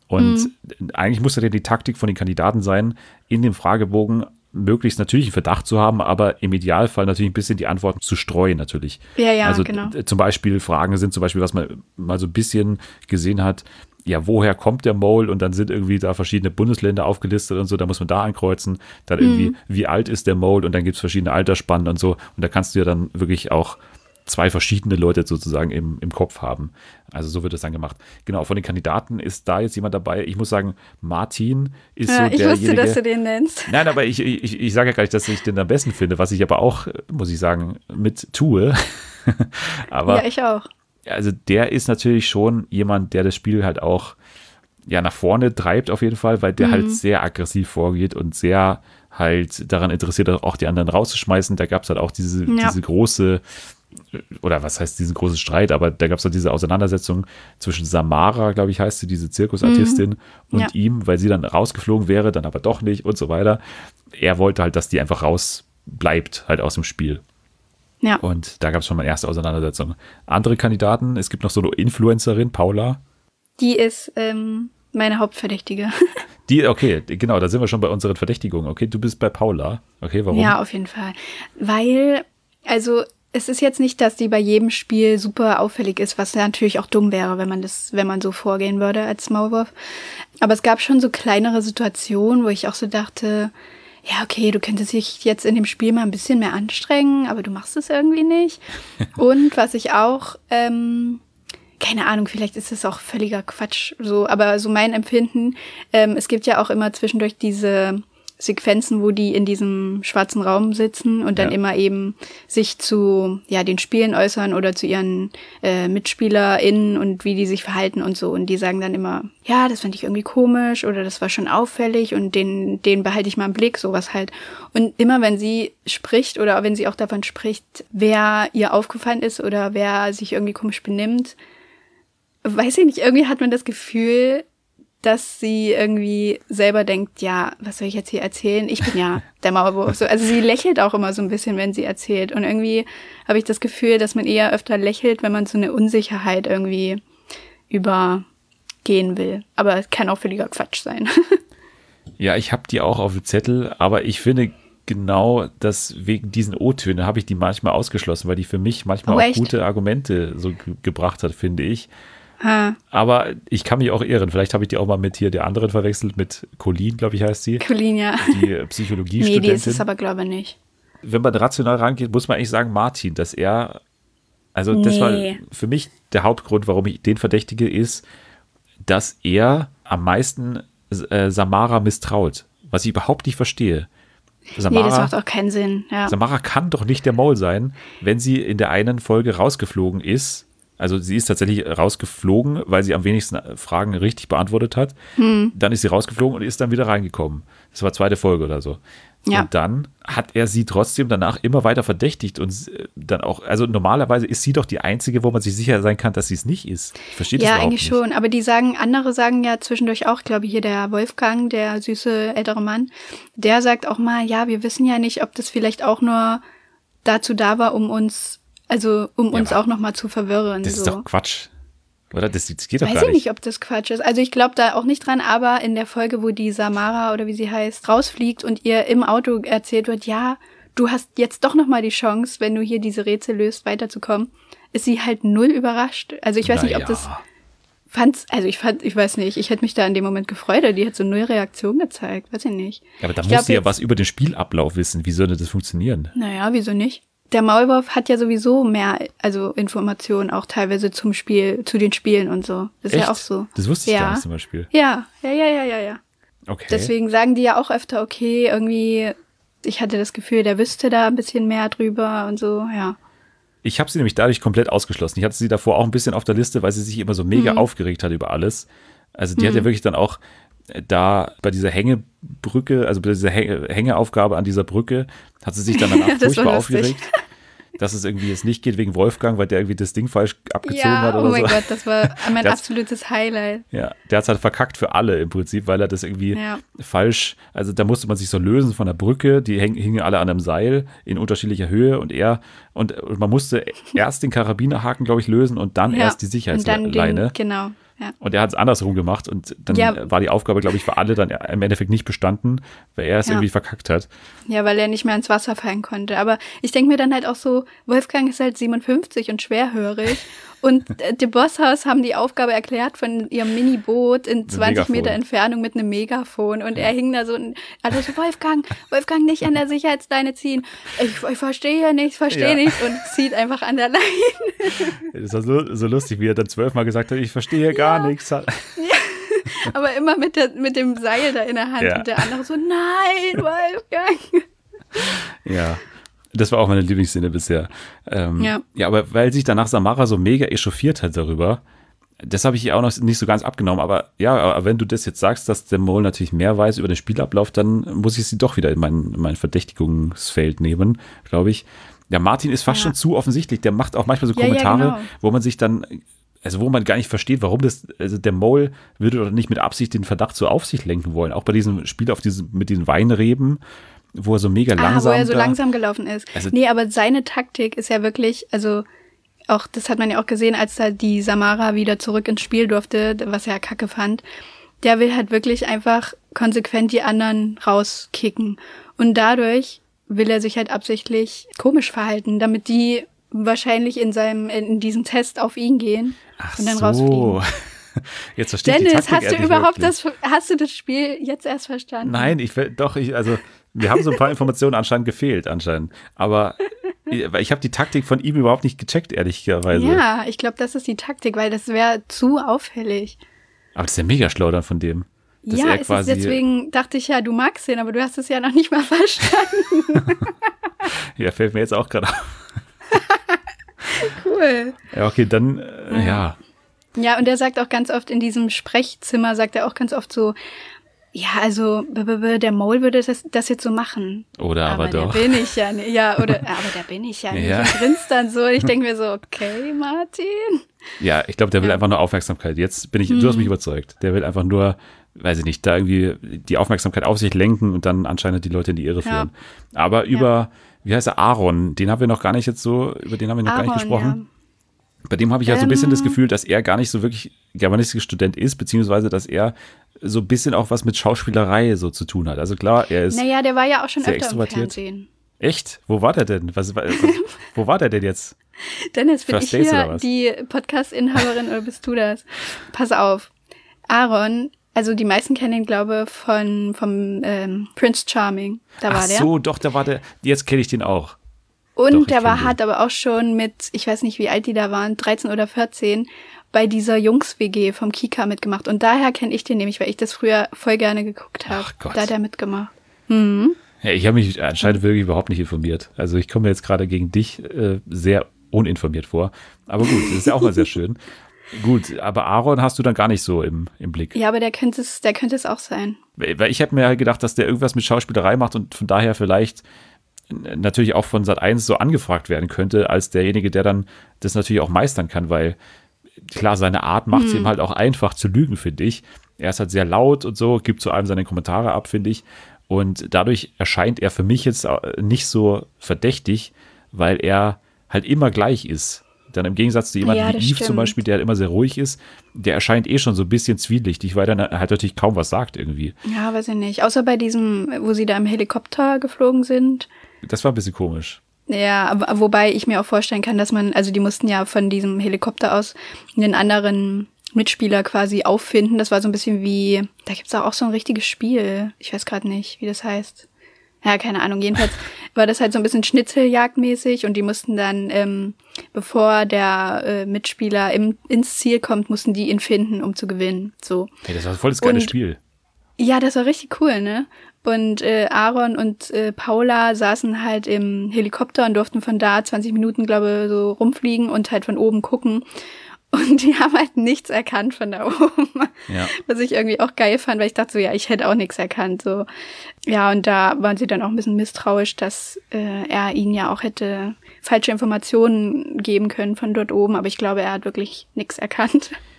Und Mhm. eigentlich muss ja die Taktik von den Kandidaten sein, in dem Fragebogen möglichst natürlich einen Verdacht zu haben, aber im Idealfall natürlich ein bisschen die Antworten zu streuen natürlich. Ja, ja, also genau. d- zum Beispiel Fragen sind zum Beispiel, was man mal so ein bisschen gesehen hat, ja, woher kommt der Mole? Und dann sind irgendwie da verschiedene Bundesländer aufgelistet und so, da muss man da ankreuzen. Dann irgendwie, Mhm. wie alt ist der Mole? Und dann gibt es verschiedene Altersspannen und so. Und da kannst du ja dann wirklich auch zwei verschiedene Leute sozusagen im, im Kopf haben. Also so wird es dann gemacht. Genau, von den Kandidaten ist da jetzt jemand dabei. Ich muss sagen, Martin ist Ja, so ich derjenige. wusste, dass du den nennst. Nein, aber ich, ich, ich sage ja gar nicht, dass ich den am besten finde, was ich aber auch, muss ich sagen, mit tue. aber Ja, ich auch. also der ist natürlich schon jemand, der das Spiel halt auch ja nach vorne treibt auf jeden Fall, weil der Mhm. halt sehr aggressiv vorgeht und sehr halt daran interessiert, auch die anderen rauszuschmeißen. Da gab es halt auch diese, Ja. diese große, oder was heißt diesen großen Streit, aber da gab es halt diese Auseinandersetzung zwischen Samara, glaube ich, heißt sie, diese Zirkusartistin, und Ja. ihm, weil sie dann rausgeflogen wäre, dann aber doch nicht und so weiter. Er wollte halt, dass die einfach rausbleibt, halt aus dem Spiel. Ja. Und da gab es schon mal eine erste Auseinandersetzung. Andere Kandidaten, es gibt noch so eine Influencerin, Paula. Die ist ähm, meine Hauptverdächtige. Die, okay, genau, da sind wir schon bei unseren Verdächtigungen. Okay, du bist bei Paula. Okay, warum? Ja, auf jeden Fall. Weil, also es ist jetzt nicht, dass die bei jedem Spiel super auffällig ist, was ja natürlich auch dumm wäre, wenn man das, wenn man so vorgehen würde als Maulwurf. Aber es gab schon so kleinere Situationen, wo ich auch so dachte, ja, okay, du könntest dich jetzt in dem Spiel mal ein bisschen mehr anstrengen, aber du machst es irgendwie nicht. Und was ich auch, ähm, keine Ahnung, vielleicht ist es auch völliger Quatsch, so, aber so mein Empfinden, ähm, es gibt ja auch immer zwischendurch diese Sequenzen, wo die in diesem schwarzen Raum sitzen und dann Ja. immer eben sich zu ja den Spielen äußern oder zu ihren äh, MitspielerInnen und wie die sich verhalten und so. Und die sagen dann immer, ja, das fand ich irgendwie komisch oder das war schon auffällig und den, den behalte ich mal im Blick, sowas halt. Und immer wenn sie spricht oder wenn sie auch davon spricht, wer ihr aufgefallen ist oder wer sich irgendwie komisch benimmt, weiß ich nicht, irgendwie hat man das Gefühl, dass sie irgendwie selber denkt, ja, was soll ich jetzt hier erzählen? Ich bin ja der Maulwurf. So, also sie lächelt auch immer so ein bisschen, wenn sie erzählt. Und irgendwie habe ich das Gefühl, dass man eher öfter lächelt, wenn man so eine Unsicherheit irgendwie übergehen will. Aber es kann auch völliger Quatsch sein. Ja, ich habe die auch auf dem Zettel, aber ich finde genau, dass wegen diesen O-Tönen habe ich die manchmal ausgeschlossen, weil die für mich manchmal Oh, auch echt? gute Argumente so ge- gebracht hat, finde ich. Ha, Aber ich kann mich auch irren. Vielleicht habe ich die auch mal mit hier der anderen verwechselt, mit Colleen, glaube ich, heißt sie, Colleen, ja. die äh, Nee, Psychologiestudentin. die ist es aber, glaube ich, nicht. Wenn man rational rangeht, muss man eigentlich sagen, Martin, dass er, also das war Nee. für mich der Hauptgrund, warum ich den verdächtige, ist, dass er am meisten äh, Samara misstraut, was ich überhaupt nicht verstehe. Nee, Samara, das macht auch keinen Sinn. Ja. Samara kann doch nicht der Maul sein, wenn sie in der einen Folge rausgeflogen ist. Also sie ist tatsächlich rausgeflogen, weil sie am wenigsten Fragen richtig beantwortet hat. Hm. Dann ist sie rausgeflogen und ist dann wieder reingekommen. Das war zweite Folge oder so. Ja. Und dann hat er sie trotzdem danach immer weiter verdächtigt und dann auch, also normalerweise ist sie doch die Einzige, wo man sich sicher sein kann, dass sie es nicht ist. Ich verstehe das Ja, überhaupt eigentlich nicht. schon. Aber die sagen, andere sagen ja zwischendurch auch, glaube ich, hier der Wolfgang, der süße ältere Mann, der sagt auch mal, ja, wir wissen ja nicht, ob das vielleicht auch nur dazu da war, um uns, also um Ja, uns aber auch nochmal zu verwirren. Das ist so. doch Quatsch. Oder? Das, das geht doch Weiß gar ich nicht. nicht, ob das Quatsch ist. Also ich glaube da auch nicht dran, aber in der Folge, wo die Samara oder wie sie heißt, rausfliegt und ihr im Auto erzählt wird, ja, du hast jetzt doch nochmal die Chance, wenn du hier diese Rätsel löst, weiterzukommen, ist sie halt null überrascht. Also ich weiß nicht, ob Naja. das fand's, also ich fand, ich weiß nicht, ich hätte mich da in dem Moment gefreut, aber die hat so null Reaktion gezeigt, weiß ich nicht. Ja, aber da Ich musst glaub du ja jetzt- was über den Spielablauf wissen. Wie soll denn das funktionieren? Naja, wieso nicht? Der Maulwurf hat ja sowieso mehr, also Informationen auch teilweise zum Spiel, zu den Spielen und so. Das ist ja auch so. Das wusste ich ja. gar nicht zum Beispiel. Ja, ja, ja, ja, ja, ja. Okay. Deswegen sagen die ja auch öfter, okay, irgendwie, ich hatte das Gefühl, der wüsste da ein bisschen mehr drüber und so, ja. Ich habe sie nämlich dadurch komplett ausgeschlossen. Ich hatte sie davor auch ein bisschen auf der Liste, weil sie sich immer so mega Mhm. aufgeregt hat über alles. Also die hat ja wirklich dann auch äh, da bei dieser Hängebrücke, also bei dieser Hänge- Hängeaufgabe an dieser Brücke, hat sie sich dann danach Das war furchtbar lustig. aufgeregt, dass es irgendwie jetzt nicht geht wegen Wolfgang, weil der irgendwie das Ding falsch abgezogen Ja, hat oh oder mein so. Gott, das war mein Das- absolutes Highlight. Ja, der hat es halt verkackt für alle im Prinzip, weil er das irgendwie Ja. falsch, also da musste man sich so lösen von der Brücke, die häng, hingen alle an einem Seil in unterschiedlicher Höhe und er, und, und man musste erst den Karabinerhaken, glaube ich, lösen und dann Ja. erst die Und dann Sicherheitsleine. den, genau. ja. Und er hat es andersrum gemacht und dann Ja. war die Aufgabe, glaube ich, für alle dann im Endeffekt nicht bestanden, weil er es Ja. irgendwie verkackt hat. Ja, weil er nicht mehr ins Wasser fallen konnte. Aber ich denke mir dann halt auch so, Wolfgang ist halt siebenundfünfzig und schwerhörig. Und äh, dem Bosshaus haben die Aufgabe erklärt von ihrem Mini-Boot in zwanzig Megafon. Meter Entfernung mit einem Megafon. Und er hing da so, und alle so, Wolfgang, Wolfgang, nicht an der Sicherheitsleine ziehen. Ich, ich verstehe nicht, ich verstehe Ja. nicht. Und zieht einfach an der Leine. Das war so, so lustig, wie er dann zwölfmal gesagt hat, ich verstehe gar nichts. Aber immer mit, der, mit dem Seil da in der Hand. Ja. Und der andere so, nein, Wolfgang. Ja, das war auch meine Lieblingsszene bisher. Ähm, Ja. ja, aber weil sich danach Samara so mega echauffiert hat darüber, das habe ich ihr auch noch nicht so ganz abgenommen. Aber ja, aber wenn du das jetzt sagst, dass der Mole natürlich mehr weiß über den Spielablauf, dann muss ich sie doch wieder in mein, in mein Verdächtigungsfeld nehmen, glaube ich. Ja, Martin ist fast Ja. schon zu offensichtlich. Der macht auch manchmal so Ja, ja, Kommentare, genau. wo man sich dann, also wo man gar nicht versteht, warum das, also der Mole würde doch nicht mit Absicht den Verdacht so auf sich lenken wollen. Auch bei diesem Spiel auf diesem, mit diesen Weinreben, wo er so mega langsam Ah, wo er so da, langsam gelaufen ist. Also- nee, aber seine Taktik ist ja wirklich, also auch, das hat man ja auch gesehen, als da die Samara wieder zurück ins Spiel durfte, was er kacke fand. Der will halt wirklich einfach konsequent die anderen rauskicken. Und dadurch will er sich halt absichtlich komisch verhalten, damit die wahrscheinlich in seinem, in diesem Test auf ihn gehen Ach und dann so. rausfliegen. Jetzt verstehe ich die Dennis, Taktik hast du endlich überhaupt wirklich. das, hast du das Spiel jetzt erst verstanden? Nein, ich will- doch, ich, also wir haben so ein paar Informationen anscheinend gefehlt, anscheinend. Aber ich, ich habe die Taktik von ihm überhaupt nicht gecheckt, ehrlicherweise. Ja, ich glaube, das ist die Taktik, weil das wäre zu auffällig. Aber das ist ja mega schlau dann von dem. Dass Ja, er es ist quasi, deswegen dachte ich ja, du magst ihn, aber du hast es ja noch nicht mal verstanden. ja, fällt mir jetzt auch gerade auf. Cool. Ja, okay, dann, äh, ja. Ja, und er sagt auch ganz oft in diesem Sprechzimmer, sagt er auch ganz oft so, ja, also b -b -b der Mole würde das, das jetzt so machen. Oder aber, aber doch. der bin ich ja nicht. Ja, oder aber der bin ich ja nicht. Ja. Und grinst dann so. Und ich denke mir so, okay, Martin. Ja, ich glaube, der will Ja. einfach nur Aufmerksamkeit. Jetzt bin ich, du hast mich überzeugt. Der will einfach nur, weiß ich nicht, da irgendwie die Aufmerksamkeit auf sich lenken und dann anscheinend die Leute in die Irre Ja. führen. Aber über, wie heißt er, Aaron, den haben wir noch gar nicht jetzt so, über den haben wir noch gar nicht gesprochen. Bei dem habe ich ja so ein bisschen Ähm. das Gefühl, dass er gar nicht so wirklich Germanistik-Student ist, beziehungsweise dass er so ein bisschen auch was mit Schauspielerei so zu tun hat. Also klar, er ist Naja, der war ja auch schon sehr öfter im extrovertiert. Fernsehen. echt. Wo war der denn? Was, was, wo war der denn jetzt? Dennis, bin First ich Dates oder hier was? die Podcast-Inhaberin oder bist du das? Pass auf. Aaron, also die meisten kennen ihn, glaube ich, von, vom ähm, Prince Charming. Da war Ach der. so, doch, da war der. Jetzt kenne ich den auch. Und Doch, ich der war, kenn den. hat aber auch schon mit, ich weiß nicht, wie alt die da waren, dreizehn oder vierzehn, bei dieser Jungs-W G vom Kika mitgemacht. Und daher kenne ich den nämlich, weil ich das früher voll gerne geguckt habe. Ach Gott. Da hat er mitgemacht. Mhm. Ja, ich habe mich anscheinend wirklich überhaupt nicht informiert. Also ich komme jetzt gerade gegen dich äh, sehr uninformiert vor. Aber gut, das ist ja auch mal sehr schön. Gut, aber Aaron hast du dann gar nicht so im, im Blick. Ja, aber der könnte es, der könnte es auch sein. Weil ich habe mir halt gedacht, dass der irgendwas mit Schauspielerei macht und von daher vielleicht natürlich auch von Sat eins so angefragt werden könnte, als derjenige, der dann das natürlich auch meistern kann, weil klar, seine Art macht es ihm halt auch einfach zu lügen, finde ich. Er ist halt sehr laut und so, gibt zu allem seine Kommentare ab, finde ich. Und dadurch erscheint er für mich jetzt nicht so verdächtig, weil er halt immer gleich ist. Dann im Gegensatz zu jemandem Ja, wie das Yves zum stimmt. Beispiel, der halt immer sehr ruhig ist, der erscheint eh schon so ein bisschen zwielichtig, weil er halt natürlich kaum was sagt irgendwie. Ja, weiß ich nicht. Außer bei diesem, wo sie da im Helikopter geflogen sind. Das war ein bisschen komisch. Ja, aber, wobei ich mir auch vorstellen kann, dass man, also die mussten ja von diesem Helikopter aus einen anderen Mitspieler quasi auffinden. Das war so ein bisschen wie, da gibt's auch, auch so ein richtiges Spiel. Ich weiß gerade nicht, wie das heißt. Ja, keine Ahnung. Jedenfalls war das halt so ein bisschen Schnitzeljagdmäßig und die mussten dann, ähm, bevor der äh, Mitspieler im, ins Ziel kommt, mussten die ihn finden, um zu gewinnen. So. Hey, das war voll das geile Und- Spiel. Ja, das war richtig cool, ne? Und äh, Aaron und äh, Paula saßen halt im Helikopter und durften von da zwanzig Minuten, glaube ich, so rumfliegen und halt von oben gucken. Und die haben halt nichts erkannt von da oben. Ja. Was ich irgendwie auch geil fand, weil ich dachte so, ja, ich hätte auch nichts erkannt. So. Ja, und da waren sie dann auch ein bisschen misstrauisch, dass äh, er ihnen ja auch hätte falsche Informationen geben können von dort oben. Aber ich glaube, er hat wirklich nichts erkannt.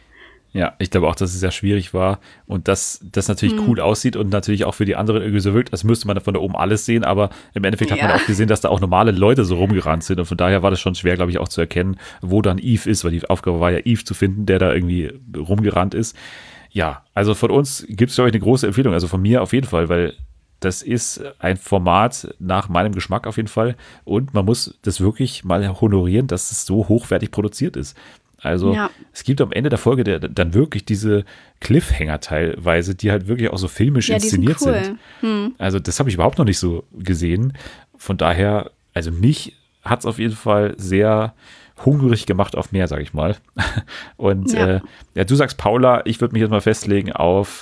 Ja, ich glaube auch, dass es sehr schwierig war und dass das natürlich Hm. cool aussieht und natürlich auch für die anderen irgendwie so wirkt, als müsste man von da oben alles sehen, aber im Endeffekt hat man Ja. auch gesehen, dass da auch normale Leute so rumgerannt sind und von daher war das schon schwer, glaube ich, auch zu erkennen, wo dann Eve ist, weil die Aufgabe war ja, Eve zu finden, der da irgendwie rumgerannt ist. Ja, also von uns gibt es, glaube ich, eine große Empfehlung, also von mir auf jeden Fall, weil das ist ein Format nach meinem Geschmack auf jeden Fall und man muss das wirklich mal honorieren, dass es so hochwertig produziert ist. Also Ja. es gibt am Ende der Folge der, dann wirklich diese Cliffhanger teilweise, die halt wirklich auch so filmisch Ja, die sind inszeniert cool. sind. Also das habe ich überhaupt noch nicht so gesehen. Von daher, also mich hat es auf jeden Fall sehr hungrig gemacht auf mehr, sage ich mal. Und Ja. äh, ja, du sagst Paula, ich würde mich jetzt mal festlegen auf,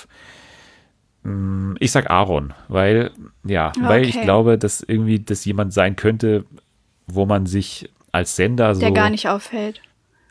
mh, ich sag Aaron, weil, ja, weil ich Okay. glaube, dass irgendwie das jemand sein könnte, wo man sich als Sender so... Der gar nicht auffällt.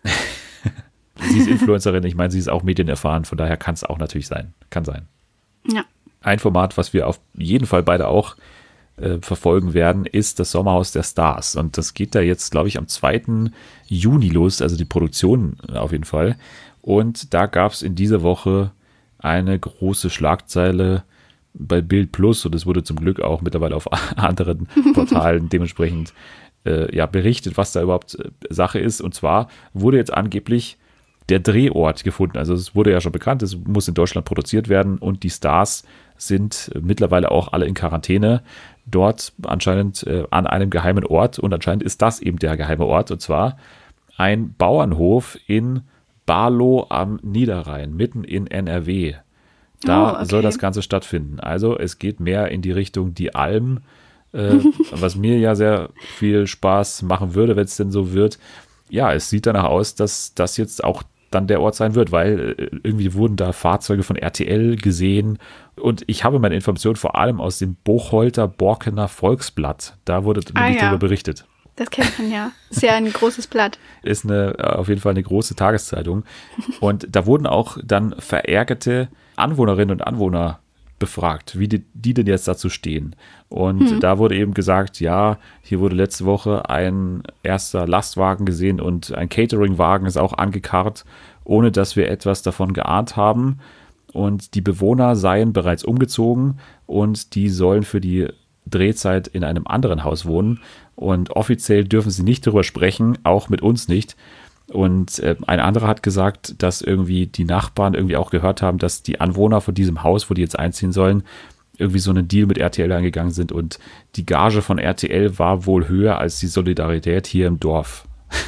Sie ist Influencerin, ich meine, sie ist auch medienerfahren, von daher kann es auch natürlich sein. Kann sein. Ja. Ein Format, was wir auf jeden Fall beide auch äh, verfolgen werden, ist das Sommerhaus der Stars. Und das geht da jetzt, glaube ich, am zweiten Juni los, also die Produktion auf jeden Fall. Und da gab es in dieser Woche eine große Schlagzeile bei Bild Plus und es wurde zum Glück auch mittlerweile auf anderen Portalen dementsprechend äh, ja, berichtet, was da überhaupt äh, Sache ist. Und zwar wurde jetzt angeblich der Drehort gefunden. Also es wurde ja schon bekannt, es muss in Deutschland produziert werden und die Stars sind mittlerweile auch alle in Quarantäne dort anscheinend äh, an einem geheimen Ort und anscheinend ist das eben der geheime Ort und zwar ein Bauernhof in Barlow am Niederrhein, mitten in N R W. Da Oh, okay. soll das Ganze stattfinden. Also es geht mehr in die Richtung die Alm, äh, was mir ja sehr viel Spaß machen würde, wenn es denn so wird. Ja, es sieht danach aus, dass das jetzt auch dann der Ort sein wird, weil äh, irgendwie wurden da Fahrzeuge von R T L gesehen und ich habe meine Informationen vor allem aus dem Bocholter Borkener Volksblatt. Da wurde Ah, nämlich ja. darüber berichtet. Das kennt man ja. Ist ja ein großes Blatt. Ist eine, äh, auf jeden Fall eine große Tageszeitung. Und da wurden auch dann verärgerte Anwohnerinnen und Anwohner befragt, wie die, die denn jetzt dazu stehen. Und Hm. da wurde eben gesagt, ja, hier wurde letzte Woche ein erster Lastwagen gesehen und ein Cateringwagen ist auch angekarrt, ohne dass wir etwas davon geahnt haben. Und die Bewohner seien bereits umgezogen und die sollen für die Drehzeit in einem anderen Haus wohnen. Und offiziell dürfen sie nicht darüber sprechen, auch mit uns nicht. Und äh, ein anderer hat gesagt, dass irgendwie die Nachbarn irgendwie auch gehört haben, dass die Anwohner von diesem Haus, wo die jetzt einziehen sollen, irgendwie so einen Deal mit R T L eingegangen sind und die Gage von R T L war wohl höher als die Solidarität hier im Dorf.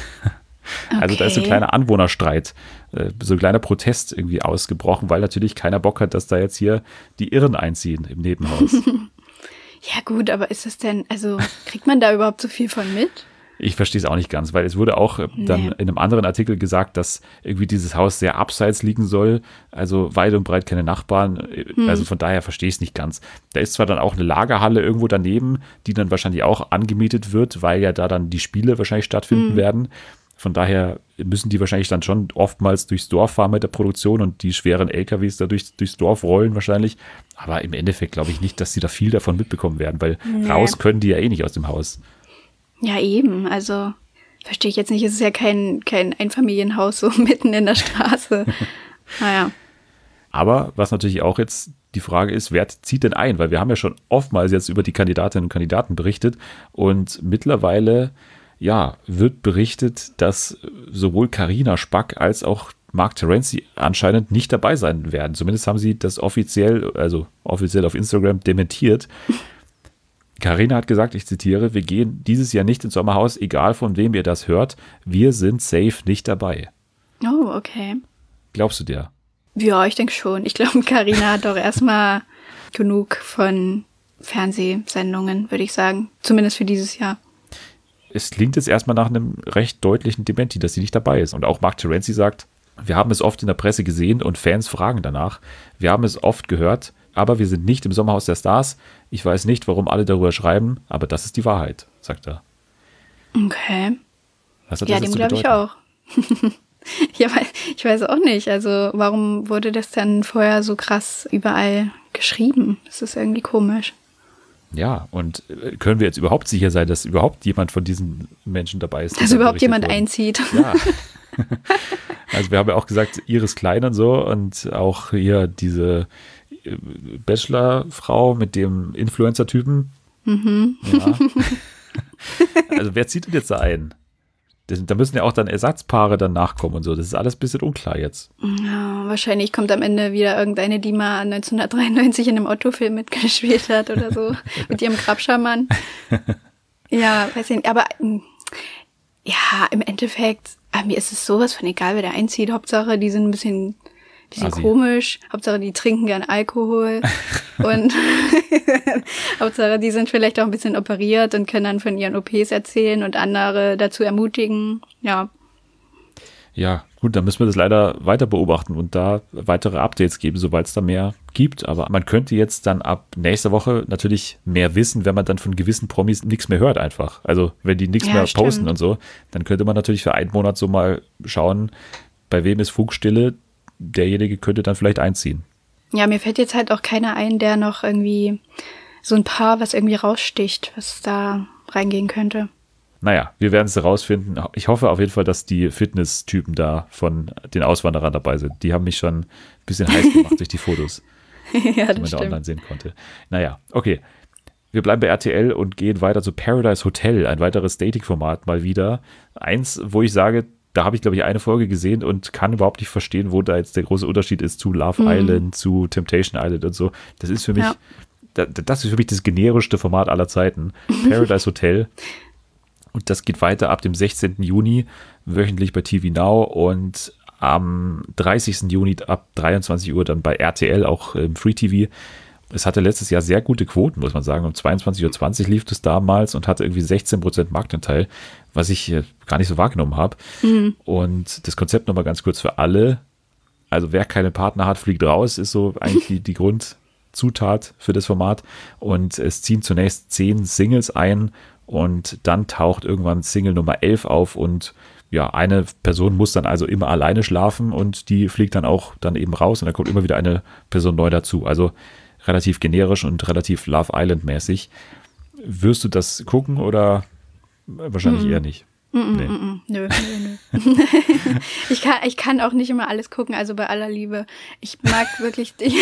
Also da ist so ein Okay. kleiner Anwohnerstreit, äh, so ein kleiner Protest irgendwie ausgebrochen, weil natürlich keiner Bock hat, dass da jetzt hier die Irren einziehen im Nebenhaus. Ja gut, aber ist das denn, also kriegt man da überhaupt so viel von mit? Ich verstehe es auch nicht ganz, weil es wurde auch äh, dann Nee. in einem anderen Artikel gesagt, dass irgendwie dieses Haus sehr abseits liegen soll, also weit und breit keine Nachbarn, äh, also von daher verstehe ich es nicht ganz. Da ist zwar dann auch eine Lagerhalle irgendwo daneben, die dann wahrscheinlich auch angemietet wird, weil ja da dann die Spiele wahrscheinlich stattfinden werden. Von daher müssen die wahrscheinlich dann schon oftmals durchs Dorf fahren mit der Produktion und die schweren L K Ws da durch, durchs Dorf rollen wahrscheinlich. Aber im Endeffekt glaube ich nicht, dass sie da viel davon mitbekommen werden, weil Nee. raus können die ja eh nicht aus dem Haus. Ja, eben. Also verstehe ich jetzt nicht. Es ist ja kein, kein Einfamilienhaus so mitten in der Straße. Naja. Aber was natürlich auch jetzt die Frage ist, wer zieht denn ein? Weil wir haben ja schon oftmals jetzt über die Kandidatinnen und Kandidaten berichtet und mittlerweile ja, wird berichtet, dass sowohl Carina Spack als auch Mark Terenzi anscheinend nicht dabei sein werden. Zumindest haben sie das offiziell, also offiziell auf Instagram dementiert. Carina hat gesagt, ich zitiere, wir gehen dieses Jahr nicht ins Sommerhaus, egal von wem ihr das hört, wir sind safe nicht dabei. Oh, okay. Glaubst du dir? Ja, ich denke schon. Ich glaube, Carina hat doch erstmal genug von Fernsehsendungen, würde ich sagen. Zumindest für dieses Jahr. Es klingt jetzt erstmal nach einem recht deutlichen Dementi, dass sie nicht dabei ist. Und auch Mark Terenzi sagt, wir haben es oft in der Presse gesehen und Fans fragen danach. Wir haben es oft gehört, aber wir sind nicht im Sommerhaus der Stars. Ich weiß nicht, warum alle darüber schreiben, aber das ist die Wahrheit, sagt er. Okay. Was hat Ja, das dem zu glaube ich bedeuten? auch. Ja, weil ich weiß auch nicht. Also warum wurde das dann vorher so krass überall geschrieben? Das ist irgendwie komisch. Ja, und äh, können wir jetzt überhaupt sicher sein, dass überhaupt jemand von diesen Menschen dabei ist? die Dass da überhaupt berichtet jemand wurden? einzieht. Ja. Also wir haben ja auch gesagt, Iris Klein und so und auch hier diese Bachelor-Frau mit dem Influencer-Typen. Mhm. Ja. Also wer zieht denn jetzt da ein? Das, da müssen ja auch dann Ersatzpaare dann nachkommen und so. Das ist alles ein bisschen unklar jetzt. Ja, wahrscheinlich kommt am Ende wieder irgendeine, die mal neunzehnhundertdreiundneunzig in einem Otto-Film mitgespielt hat oder so. Mit ihrem Grabschermann. Ja, weiß ich nicht. Aber ja, im Endeffekt, mir ist es sowas von egal, wer da einzieht. Hauptsache, die sind ein bisschen, bisschen Assi. komisch. Hauptsache, die trinken gern Alkohol. Und Hauptsache, die sind vielleicht auch ein bisschen operiert und können dann von ihren O Ps erzählen und andere dazu ermutigen. Ja. Ja, gut, dann müssen wir das leider weiter beobachten und da weitere Updates geben, sobald es da mehr gibt. Aber man könnte jetzt dann ab nächster Woche natürlich mehr wissen, wenn man dann von gewissen Promis nichts mehr hört einfach. Also wenn die nichts Ja, mehr stimmt. posten und so, dann könnte man natürlich für einen Monat so mal schauen, bei wem ist Funkstille, derjenige könnte dann vielleicht einziehen. Ja, mir fällt jetzt halt auch keiner ein, der noch irgendwie so ein Paar, was irgendwie raussticht, was da reingehen könnte. Naja, wir werden es herausfinden. Ich hoffe auf jeden Fall, dass die Fitness-Typen da von den Auswanderern dabei sind. Die haben mich schon ein bisschen heiß gemacht durch die Fotos, Ja, die man das da stimmt. online sehen konnte. Naja, okay. Wir bleiben bei R T L und gehen weiter zu Paradise Hotel, ein weiteres Dating-Format mal wieder. Eins, wo ich sage, da habe ich, glaube ich, eine Folge gesehen und kann überhaupt nicht verstehen, wo da jetzt der große Unterschied ist zu Love Mhm. Island, zu Temptation Island und so. Das ist für mich, Ja. da- das ist für mich das generischste Format aller Zeiten. Paradise Hotel. Und das geht weiter ab dem sechzehnten Juni, wöchentlich bei T V Now und am dreißigsten Juni ab dreiundzwanzig Uhr dann bei R T L, auch im Free T V. Es hatte letztes Jahr sehr gute Quoten, muss man sagen. Um zweiundzwanzig Uhr zwanzig lief es damals und hatte irgendwie sechzehn Prozent Marktanteil, was ich äh, gar nicht so wahrgenommen habe. Und das Konzept nochmal ganz kurz für alle. Also wer keinen Partner hat, fliegt raus, ist so eigentlich die, die Grundzutat für das Format. Und es ziehen zunächst zehn Singles ein und dann taucht irgendwann Single Nummer elf auf und ja, eine Person muss dann also immer alleine schlafen und die fliegt dann auch dann eben raus und dann kommt immer wieder eine Person neu dazu. Also relativ generisch und relativ Love Island mäßig. Wirst du das gucken oder wahrscheinlich eher nicht? Nee. Mm, Nö, nö, nö. ich, kann, ich kann auch nicht immer alles gucken, also bei aller Liebe. Ich mag wirklich, ich,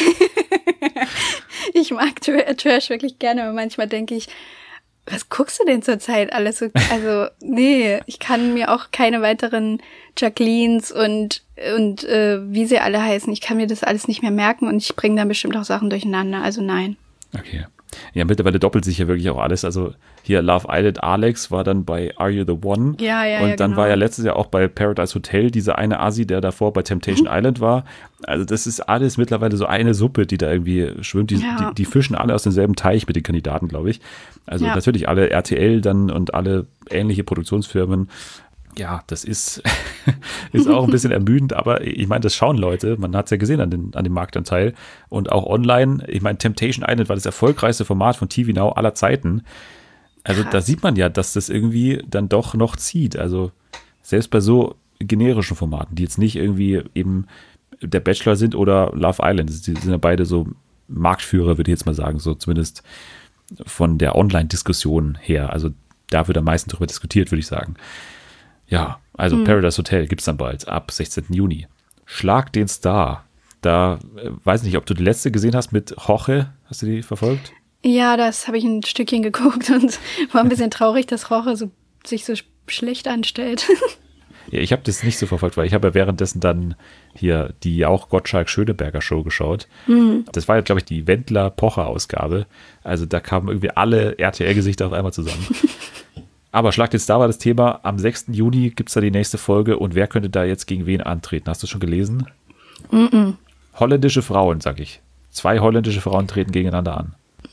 ich mag Tr- Trash wirklich gerne, aber manchmal denke ich, was guckst du denn zurzeit alles so? Also, nee, ich kann mir auch keine weiteren Jacquelines und, und äh, wie sie alle heißen, ich kann mir das alles nicht mehr merken und ich bringe dann bestimmt auch Sachen durcheinander, also nein. Okay. Ja, mittlerweile doppelt sich ja wirklich auch alles. Also hier Love Island Alex war dann bei Are You the One? Ja, ja, Und ja, dann genau. war ja letztes Jahr auch bei Paradise Hotel dieser eine Asi, der davor bei Temptation Island war. Also das ist alles mittlerweile so eine Suppe, die da irgendwie schwimmt. Die, Ja. die, die fischen alle aus demselben Teich mit den Kandidaten, glaube ich. Also Ja. natürlich alle R T L dann und alle ähnliche Produktionsfirmen. Ja, das ist, ist auch ein bisschen ermüdend, aber ich meine, das schauen Leute, man hat es ja gesehen an, den, an dem Marktanteil und auch online. Ich meine, Temptation Island war das erfolgreichste Format von T V Now aller Zeiten. Also Krass. da sieht man ja, dass das irgendwie dann doch noch zieht. Also selbst bei so generischen Formaten, die jetzt nicht irgendwie eben der Bachelor sind oder Love Island, die sind ja beide so Marktführer, würde ich jetzt mal sagen, so zumindest von der Online-Diskussion her. Also da wird am meisten darüber diskutiert, würde ich sagen. Ja, also Paradise Hotel gibt es dann bald, ab sechzehnten Juni. Schlag den Star. Da äh, weiß nicht, ob du die letzte gesehen hast mit Jorge. Hast du die verfolgt? Ja, das habe ich ein Stückchen geguckt und war ein bisschen traurig, dass Roche so, sich so sch- schlecht anstellt. Ja, ich habe das nicht so verfolgt, weil ich habe ja währenddessen dann hier die auch Gottschalk-Schöneberger Show geschaut. Das war ja, glaube ich, die Wendler-Pocher-Ausgabe. Also da kamen irgendwie alle R T L-Gesichter auf einmal zusammen. Aber Schlag den Star war das Thema. Am sechsten Juni gibt es da die nächste Folge. Und wer könnte da jetzt gegen wen antreten? Hast du schon gelesen? Mm-mm. Holländische Frauen, sag ich. Zwei holländische Frauen treten gegeneinander an.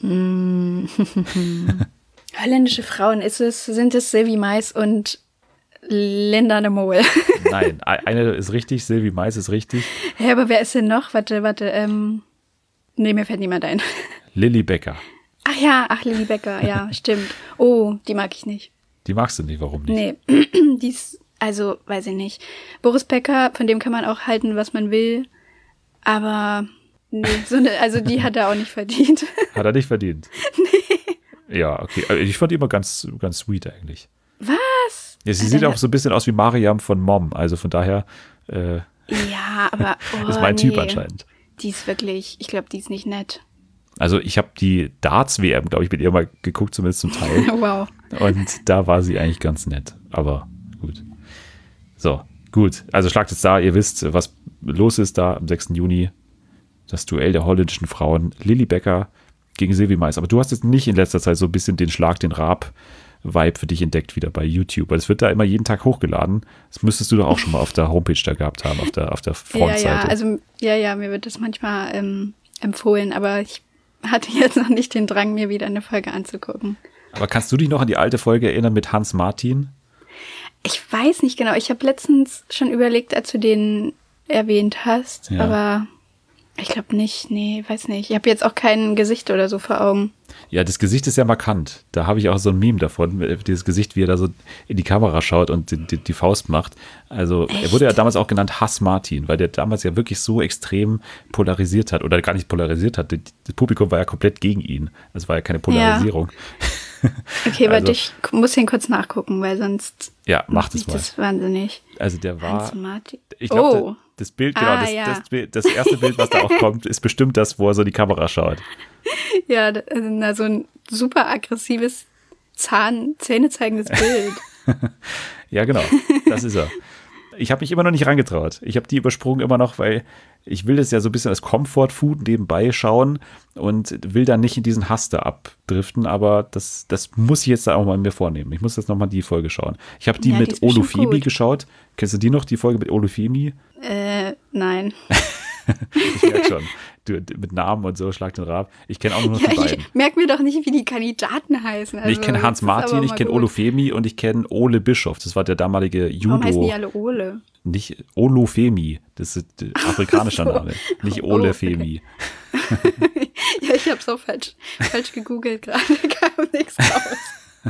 Holländische Frauen, ist es, sind es Sylvie Mais und Linda de Mol. Nein, eine ist richtig, Sylvie Mais ist richtig. Hä, aber wer ist denn noch? Warte, warte, ähm. Nee, mir fällt niemand ein. Lilly Becker. Ach ja, ach, Lilly Becker, ja, stimmt. Oh, die mag ich nicht. Die magst du nicht, warum nicht? Nee, die ist, also, weiß ich nicht. Boris Becker, von dem kann man auch halten, was man will. Aber, nee, so eine, also die hat er auch nicht verdient. Hat er nicht verdient? Nee. Ja, okay. Also ich fand die immer ganz, ganz sweet eigentlich. Was? Ja, sie Alter, sieht auch so ein bisschen aus wie Mariam von Mom. Also von daher Äh, Ja, aber oh, ist mein nee. Typ anscheinend. Die ist wirklich, ich glaube, die ist nicht nett. Also ich habe die Darts-W M, glaube ich, mit ihr mal geguckt, zumindest zum Teil. Wow. Und da war sie eigentlich ganz nett. Aber gut. So, gut. Also schlagt es da, ihr wisst, was los ist da am sechsten Juni. Das Duell der holländischen Frauen. Lilly Becker gegen Sylvie Mais. Aber du hast jetzt nicht in letzter Zeit so ein bisschen den Schlag, den Raab-Vibe für dich entdeckt wieder bei YouTube. Weil es wird da immer jeden Tag hochgeladen. Das müsstest du doch auch schon mal auf der Homepage da gehabt haben, auf der, auf der Frontseite. Ja, ja, also, ja, ja, mir wird das manchmal ähm, empfohlen, aber ich hatte jetzt noch nicht den Drang, mir wieder eine Folge anzugucken. Aber kannst du dich noch an die alte Folge erinnern mit Hans Martin? Ich weiß nicht genau. Ich habe letztens schon überlegt, als du den erwähnt hast, Ja. aber ich glaube nicht. Nee, weiß nicht. Ich habe jetzt auch kein Gesicht oder so vor Augen. Ja, das Gesicht ist ja markant. Da habe ich auch so ein Meme davon, dieses Gesicht, wie er da so in die Kamera schaut und die, die, die Faust macht. Also er Echt? wurde ja damals auch genannt Hass Martin, weil der damals ja wirklich so extrem polarisiert hat oder gar nicht polarisiert hat. Das Publikum war ja komplett gegen ihn. Es war ja keine Polarisierung. Okay, Also- warte, ich muss hier kurz nachgucken, weil sonst Ja, mach macht das mich mal. das wahnsinnig. Also der war, Hans Martin. ich glaube, Oh, das Bild, genau, Ah, das, ja. das, Bild- das erste Bild, was da auch kommt, ist bestimmt das, wo er so in die Kamera schaut. ja, da- also, na, so ein super aggressives Zahn, Zähne zeigendes Bild. Ja, genau, das ist er. Ich habe mich immer noch nicht rangetraut. Ich habe die übersprungen immer noch, weil ich will das ja so ein bisschen als Comfort-Food nebenbei schauen und will dann nicht in diesen Hass da abdriften, aber das, das muss ich jetzt da auch mal mir vornehmen. Ich muss jetzt nochmal die Folge schauen. Ich habe die Ja, die mit ist bestimmt Olufemi gut. geschaut. Kennst du die noch, die Folge mit Olufemi? äh, nein. Ich merke schon, du, mit Namen und so, schlag den Raab. Ich kenne auch nur noch Ja, die beiden. ich merke mir doch nicht, wie die Kandidaten heißen. Also, ich kenne Hans das ist aber Martin, ich mal kenne gut. Olufemi und ich kenne Ole Bischof. Das war der damalige Warum heißen die Judo. alle Ole? Nicht Olufemi, das ist der afrikanischer Ach so. Name. Nicht Oh, Ole okay. Femi. Ja, ich habe es auch falsch, falsch gegoogelt gerade, kam nichts raus.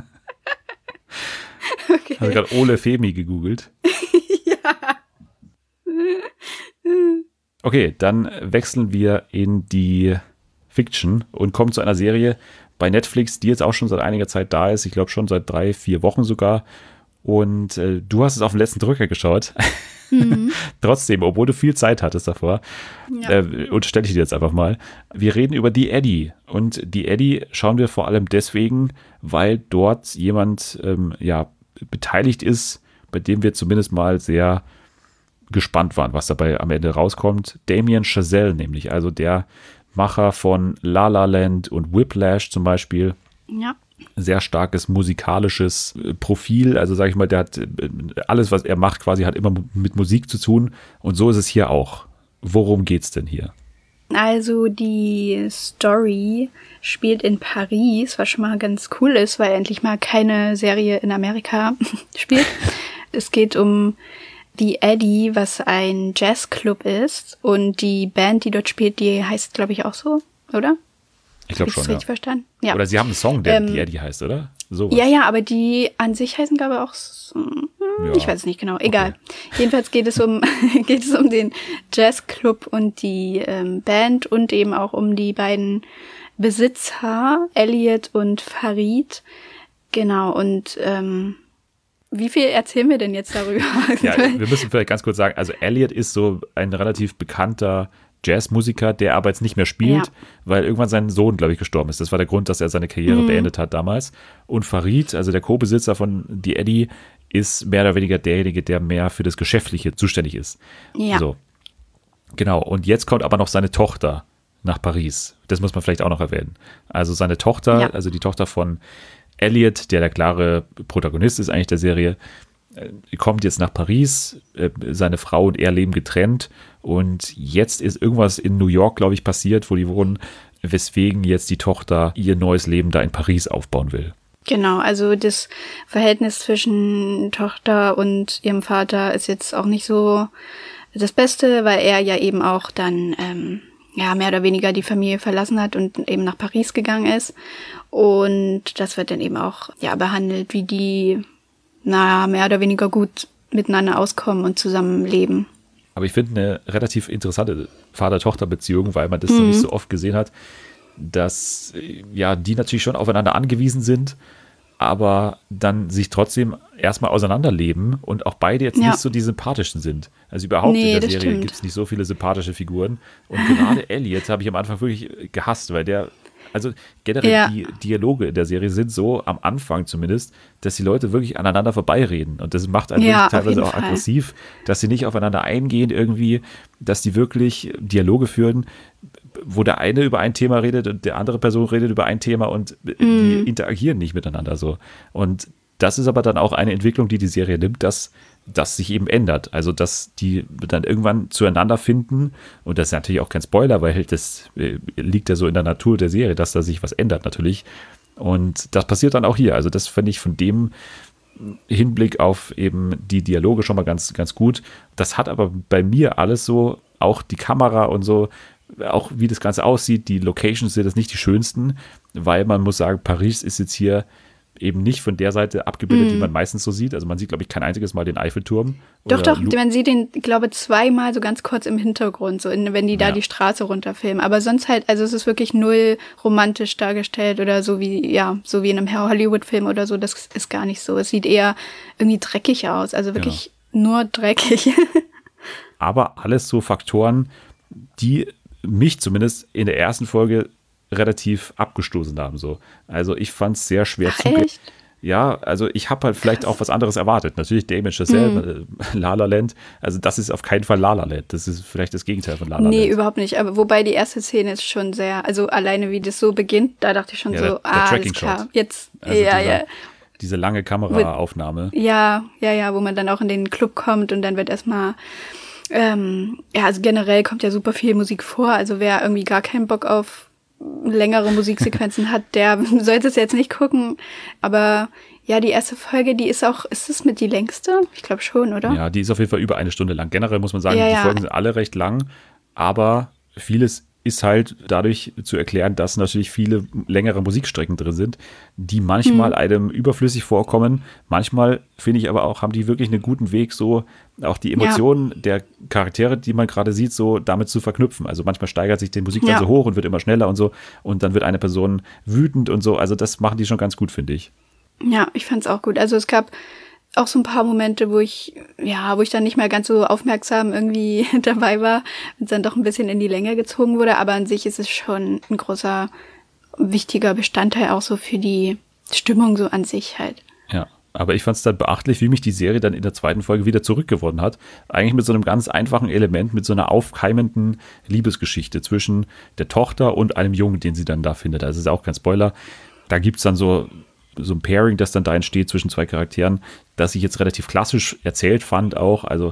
Okay. Habe gerade Ole Femi gegoogelt. Okay, dann wechseln wir in die Fiction und kommen zu einer Serie bei Netflix, die jetzt auch schon seit einiger Zeit da ist. Ich glaube schon seit drei, vier Wochen sogar. Und äh, du hast es auf den letzten Drücker geschaut. Mhm. Trotzdem, obwohl du viel Zeit hattest davor, Ja. äh, unterstelle ich dir jetzt einfach mal. Wir reden über die Eddie. Und die Eddie schauen wir vor allem deswegen, weil dort jemand ähm, ja, beteiligt ist, bei dem wir zumindest mal sehr gespannt waren, was dabei am Ende rauskommt. Damien Chazelle nämlich, also der Macher von La La Land und Whiplash zum Beispiel. Ja. Sehr starkes musikalisches äh, Profil, also sage ich mal, der hat äh, alles, was er macht, quasi hat immer mit Musik zu tun und so ist es hier auch. Worum geht's denn hier? Also die Story spielt in Paris, was schon mal ganz cool ist, weil endlich mal keine Serie in Amerika spielt. Es geht um die Eddie, was ein Jazzclub ist und die Band, die dort spielt, die heißt, glaube ich, auch so, oder? Ich glaube Hab schon, ich's ja. richtig verstanden? Ja. Oder sie haben einen Song, der Ähm, die Eddie heißt, oder? So. Ja, ja, aber die an sich heißen, glaube ich, auch so, hm, Ja. ich weiß es nicht genau, egal. Jedenfalls geht es um geht es um den Jazzclub und die ähm, Band und eben auch um die beiden Besitzer, Elliot und Farid. Genau, und ähm, wie viel erzählen wir denn jetzt darüber? Ja, wir müssen vielleicht ganz kurz sagen, also Elliot ist so ein relativ bekannter Jazzmusiker, der aber jetzt nicht mehr spielt, Ja. weil irgendwann sein Sohn, glaube ich, gestorben ist. Das war der Grund, dass er seine Karriere Mhm. beendet hat damals. Und Farid, also der Co-Besitzer von die Eddie, ist mehr oder weniger derjenige, der mehr für das Geschäftliche zuständig ist. Ja. So. Genau. Und jetzt kommt aber noch seine Tochter nach Paris. Das muss man vielleicht auch noch erwähnen. Also seine Tochter, Ja. also die Tochter von Elliot, der der klare Protagonist ist eigentlich der Serie, äh, kommt jetzt nach Paris. Äh, seine Frau und er leben getrennt. Und jetzt ist irgendwas in New York, glaube ich, passiert, wo die wohnen, weswegen jetzt die Tochter ihr neues Leben da in Paris aufbauen will. Genau, also das Verhältnis zwischen Tochter und ihrem Vater ist jetzt auch nicht so das Beste, weil er ja eben auch dann ähm, ja mehr oder weniger die Familie verlassen hat und eben nach Paris gegangen ist. Und das wird dann eben auch ja behandelt, wie die na mehr oder weniger gut miteinander auskommen und zusammenleben. Aber ich finde eine relativ interessante Vater-Tochter-Beziehung, weil man das noch nicht so oft gesehen hat, dass äh, ja die natürlich schon aufeinander angewiesen sind, aber dann sich trotzdem erstmal auseinanderleben und auch beide jetzt Ja. nicht so die sympathischen sind. Also überhaupt Nee, in der das Serie stimmt. gibt es nicht so viele sympathische Figuren. Und gerade Elliot habe ich am Anfang wirklich gehasst, weil der, also generell Ja. die Dialoge in der Serie sind so, am Anfang zumindest, dass die Leute wirklich aneinander vorbeireden. Und das macht einen Ja, wirklich auf teilweise jeden auch Fall. aggressiv, dass sie nicht aufeinander eingehen irgendwie, dass die wirklich Dialoge führen, wo der eine über ein Thema redet und der andere Person redet über ein Thema und Mhm. die interagieren nicht miteinander so. Und das ist aber dann auch eine Entwicklung, die die Serie nimmt, dass das sich eben ändert. Also, dass die dann irgendwann zueinander finden und das ist natürlich auch kein Spoiler, weil das äh, liegt ja so in der Natur der Serie, dass da sich was ändert natürlich. Und das passiert dann auch hier. Also, das finde ich von dem Hinblick auf eben die Dialoge schon mal ganz, ganz gut. Das hat aber bei mir alles so, auch die Kamera und so, auch wie das Ganze aussieht, die Locations sind das nicht die schönsten, weil man muss sagen, Paris ist jetzt hier eben nicht von der Seite abgebildet, die man meistens so sieht. Also man sieht, glaube ich, kein einziges Mal den Eiffelturm. Doch, oder doch, Lu- man sieht den, ich glaube, zweimal so ganz kurz im Hintergrund, so in, wenn die da Ja. die Straße runterfilmen. Aber sonst halt, also es ist wirklich null romantisch dargestellt oder so wie, ja, so wie in einem Hollywood-Film oder so. Das ist gar nicht so. Es sieht eher irgendwie dreckig aus. Also wirklich nur dreckig. Aber alles so Faktoren, die mich zumindest in der ersten Folge relativ abgestoßen haben. So. Also ich fand es sehr schwer Ach, zuge- echt? Ja, also ich habe halt vielleicht auch was anderes erwartet. Natürlich Damien Chazelle, äh, La La Land. Also das ist auf keinen Fall La La Land. Das ist vielleicht das Gegenteil von La La Nee, Land. überhaupt nicht. Aber wobei die erste Szene ist schon sehr, also alleine wie das so beginnt, da dachte ich schon Ja, so, der- der ah, alles Tracking-Shot. klar. Jetzt, Also ja, dieser, ja. diese lange Kameraaufnahme. Ja, ja, ja, wo man dann auch in den Club kommt und dann wird erstmal, ähm, ja, also generell kommt ja super viel Musik vor. Also wer irgendwie gar keinen Bock auf längere Musiksequenzen hat, der sollte es jetzt nicht gucken. Aber ja, die erste Folge, die ist auch, ist es mit die längste? Ich glaube schon, oder? Ja, die ist auf jeden Fall über eine Stunde lang. Generell muss man sagen, Ja, die ja. Folgen sind alle recht lang, aber vieles ist halt dadurch zu erklären, dass natürlich viele längere Musikstrecken drin sind, die manchmal Hm. einem überflüssig vorkommen. Manchmal finde ich aber auch, haben die wirklich einen guten Weg, so auch die Emotionen der Charaktere, die man gerade sieht, so damit zu verknüpfen. Also manchmal steigert sich die Musik dann Ja. so hoch und wird immer schneller und so und dann wird eine Person wütend und so. Also das machen die schon ganz gut, finde ich. Ja, ich fand's auch gut. Also es gab auch so ein paar Momente, wo ich, ja, wo ich dann nicht mehr ganz so aufmerksam irgendwie dabei war und dann doch ein bisschen in die Länge gezogen wurde. Aber an sich ist es schon ein großer, wichtiger Bestandteil auch so für die Stimmung so an sich halt. Ja, aber ich fand es dann beachtlich, wie mich die Serie dann in der zweiten Folge wieder zurückgewonnen hat. Eigentlich mit so einem ganz einfachen Element, mit so einer aufkeimenden Liebesgeschichte zwischen der Tochter und einem Jungen, den sie dann da findet. Also ist auch kein Spoiler. Da gibt es dann so, so ein Pairing, das dann da entsteht zwischen zwei Charakteren, das ich jetzt relativ klassisch erzählt fand auch. Also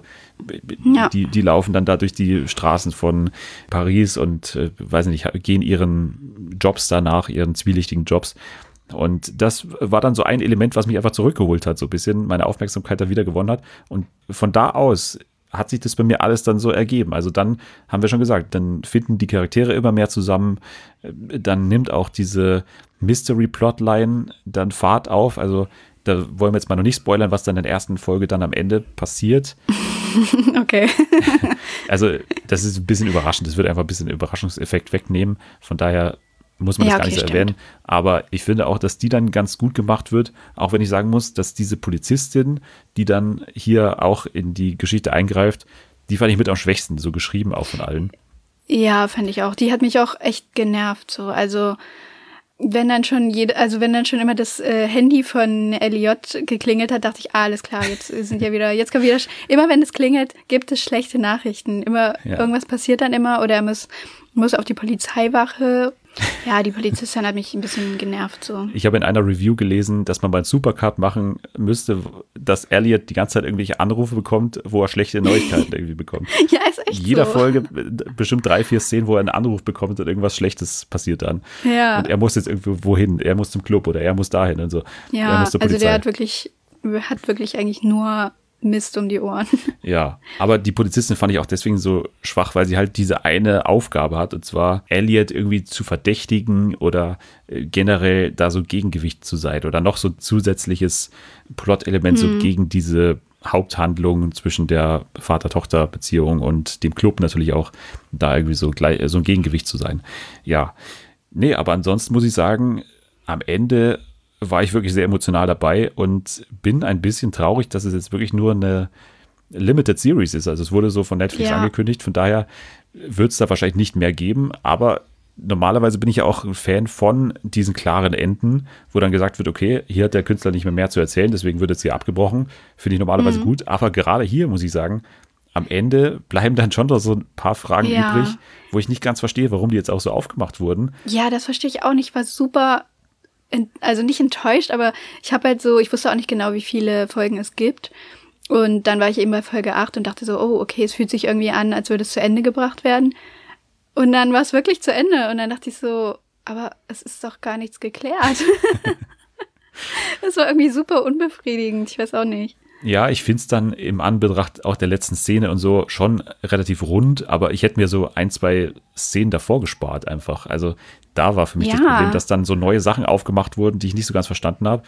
Ja. die, die laufen dann da durch die Straßen von Paris und, äh, weiß nicht, gehen ihren Jobs danach, ihren zwielichtigen Jobs. Und das war dann so ein Element, was mich einfach zurückgeholt hat, so ein bisschen meine Aufmerksamkeit da wieder gewonnen hat. Und von da aus hat sich das bei mir alles dann so ergeben. Also dann haben wir schon gesagt, dann finden die Charaktere immer mehr zusammen. Dann nimmt auch diese Mystery-Plotline dann Fahrt auf. Also da wollen wir jetzt mal noch nicht spoilern, was dann in der ersten Folge dann am Ende passiert. Okay. Also das ist ein bisschen überraschend. Das wird einfach ein bisschen den Überraschungseffekt wegnehmen. Von daher muss man Ja, das gar okay, nicht so stimmt. erwähnen. Aber ich finde auch, dass die dann ganz gut gemacht wird. Auch wenn ich sagen muss, dass diese Polizistin, die dann hier auch in die Geschichte eingreift, die fand ich mit am schwächsten, so geschrieben auch von allen. Ja, fand ich auch. Die hat mich auch echt genervt, so. Also, wenn dann schon jede, also wenn dann schon immer das äh, Handy von Elliot geklingelt hat, dachte ich, ah, alles klar, jetzt sind ja wieder, jetzt kommt wieder, sch- immer wenn es klingelt, gibt es schlechte Nachrichten. Immer, Ja. irgendwas passiert dann immer oder er muss, muss auf die Polizeiwache. Ja, die Polizistin hat mich ein bisschen genervt, so. Ich habe in einer Review gelesen, dass man beim Supercut machen müsste, dass Elliot die ganze Zeit irgendwelche Anrufe bekommt, wo er schlechte Neuigkeiten irgendwie bekommt. Ja, ist echt Jeder so. Folge äh, bestimmt drei, vier Szenen, wo er einen Anruf bekommt und irgendwas Schlechtes passiert dann. Ja. Und er muss jetzt irgendwo wohin, er muss zum Club oder er muss dahin und so. er Ja, muss zur also Polizei. der hat wirklich, hat wirklich eigentlich nur Mist um die Ohren. Ja, aber die Polizistin fand ich auch deswegen so schwach, weil sie halt diese eine Aufgabe hat, und zwar Elliot irgendwie zu verdächtigen oder äh, generell da so Gegengewicht zu sein oder noch so zusätzliches Plot-Element so gegen diese Haupthandlung zwischen der Vater-Tochter-Beziehung und dem Club natürlich auch da irgendwie so, gleich, so ein Gegengewicht zu sein. Ja, nee, aber ansonsten muss ich sagen, am Ende war ich wirklich sehr emotional dabei und bin ein bisschen traurig, dass es jetzt wirklich nur eine Limited Series ist. Also es wurde so von Netflix Ja. angekündigt, von daher wird es da wahrscheinlich nicht mehr geben, aber normalerweise bin ich ja auch ein Fan von diesen klaren Enden, wo dann gesagt wird, okay, hier hat der Künstler nicht mehr mehr zu erzählen, deswegen wird jetzt hier abgebrochen. Finde ich normalerweise Mhm. gut, aber gerade hier muss ich sagen, am Ende bleiben dann schon noch so ein paar Fragen Ja. übrig, wo ich nicht ganz verstehe, warum die jetzt auch so aufgemacht wurden. Ja, das verstehe ich auch nicht. Ich war super, ent- also nicht enttäuscht, aber ich habe halt so, ich wusste auch nicht genau, wie viele Folgen es gibt. Und dann war ich eben bei Folge acht und dachte so, oh, okay, es fühlt sich irgendwie an, als würde es zu Ende gebracht werden. Und dann war es wirklich zu Ende. Und dann dachte ich so, aber es ist doch gar nichts geklärt. Das war irgendwie super unbefriedigend. Ich weiß auch nicht. Ja, ich finde es dann im Anbetracht auch der letzten Szene und so schon relativ rund, aber ich hätte mir so ein, zwei Szenen davor gespart einfach. Also da war für mich das Ja. Problem, dass dann so neue Sachen aufgemacht wurden, die ich nicht so ganz verstanden habe.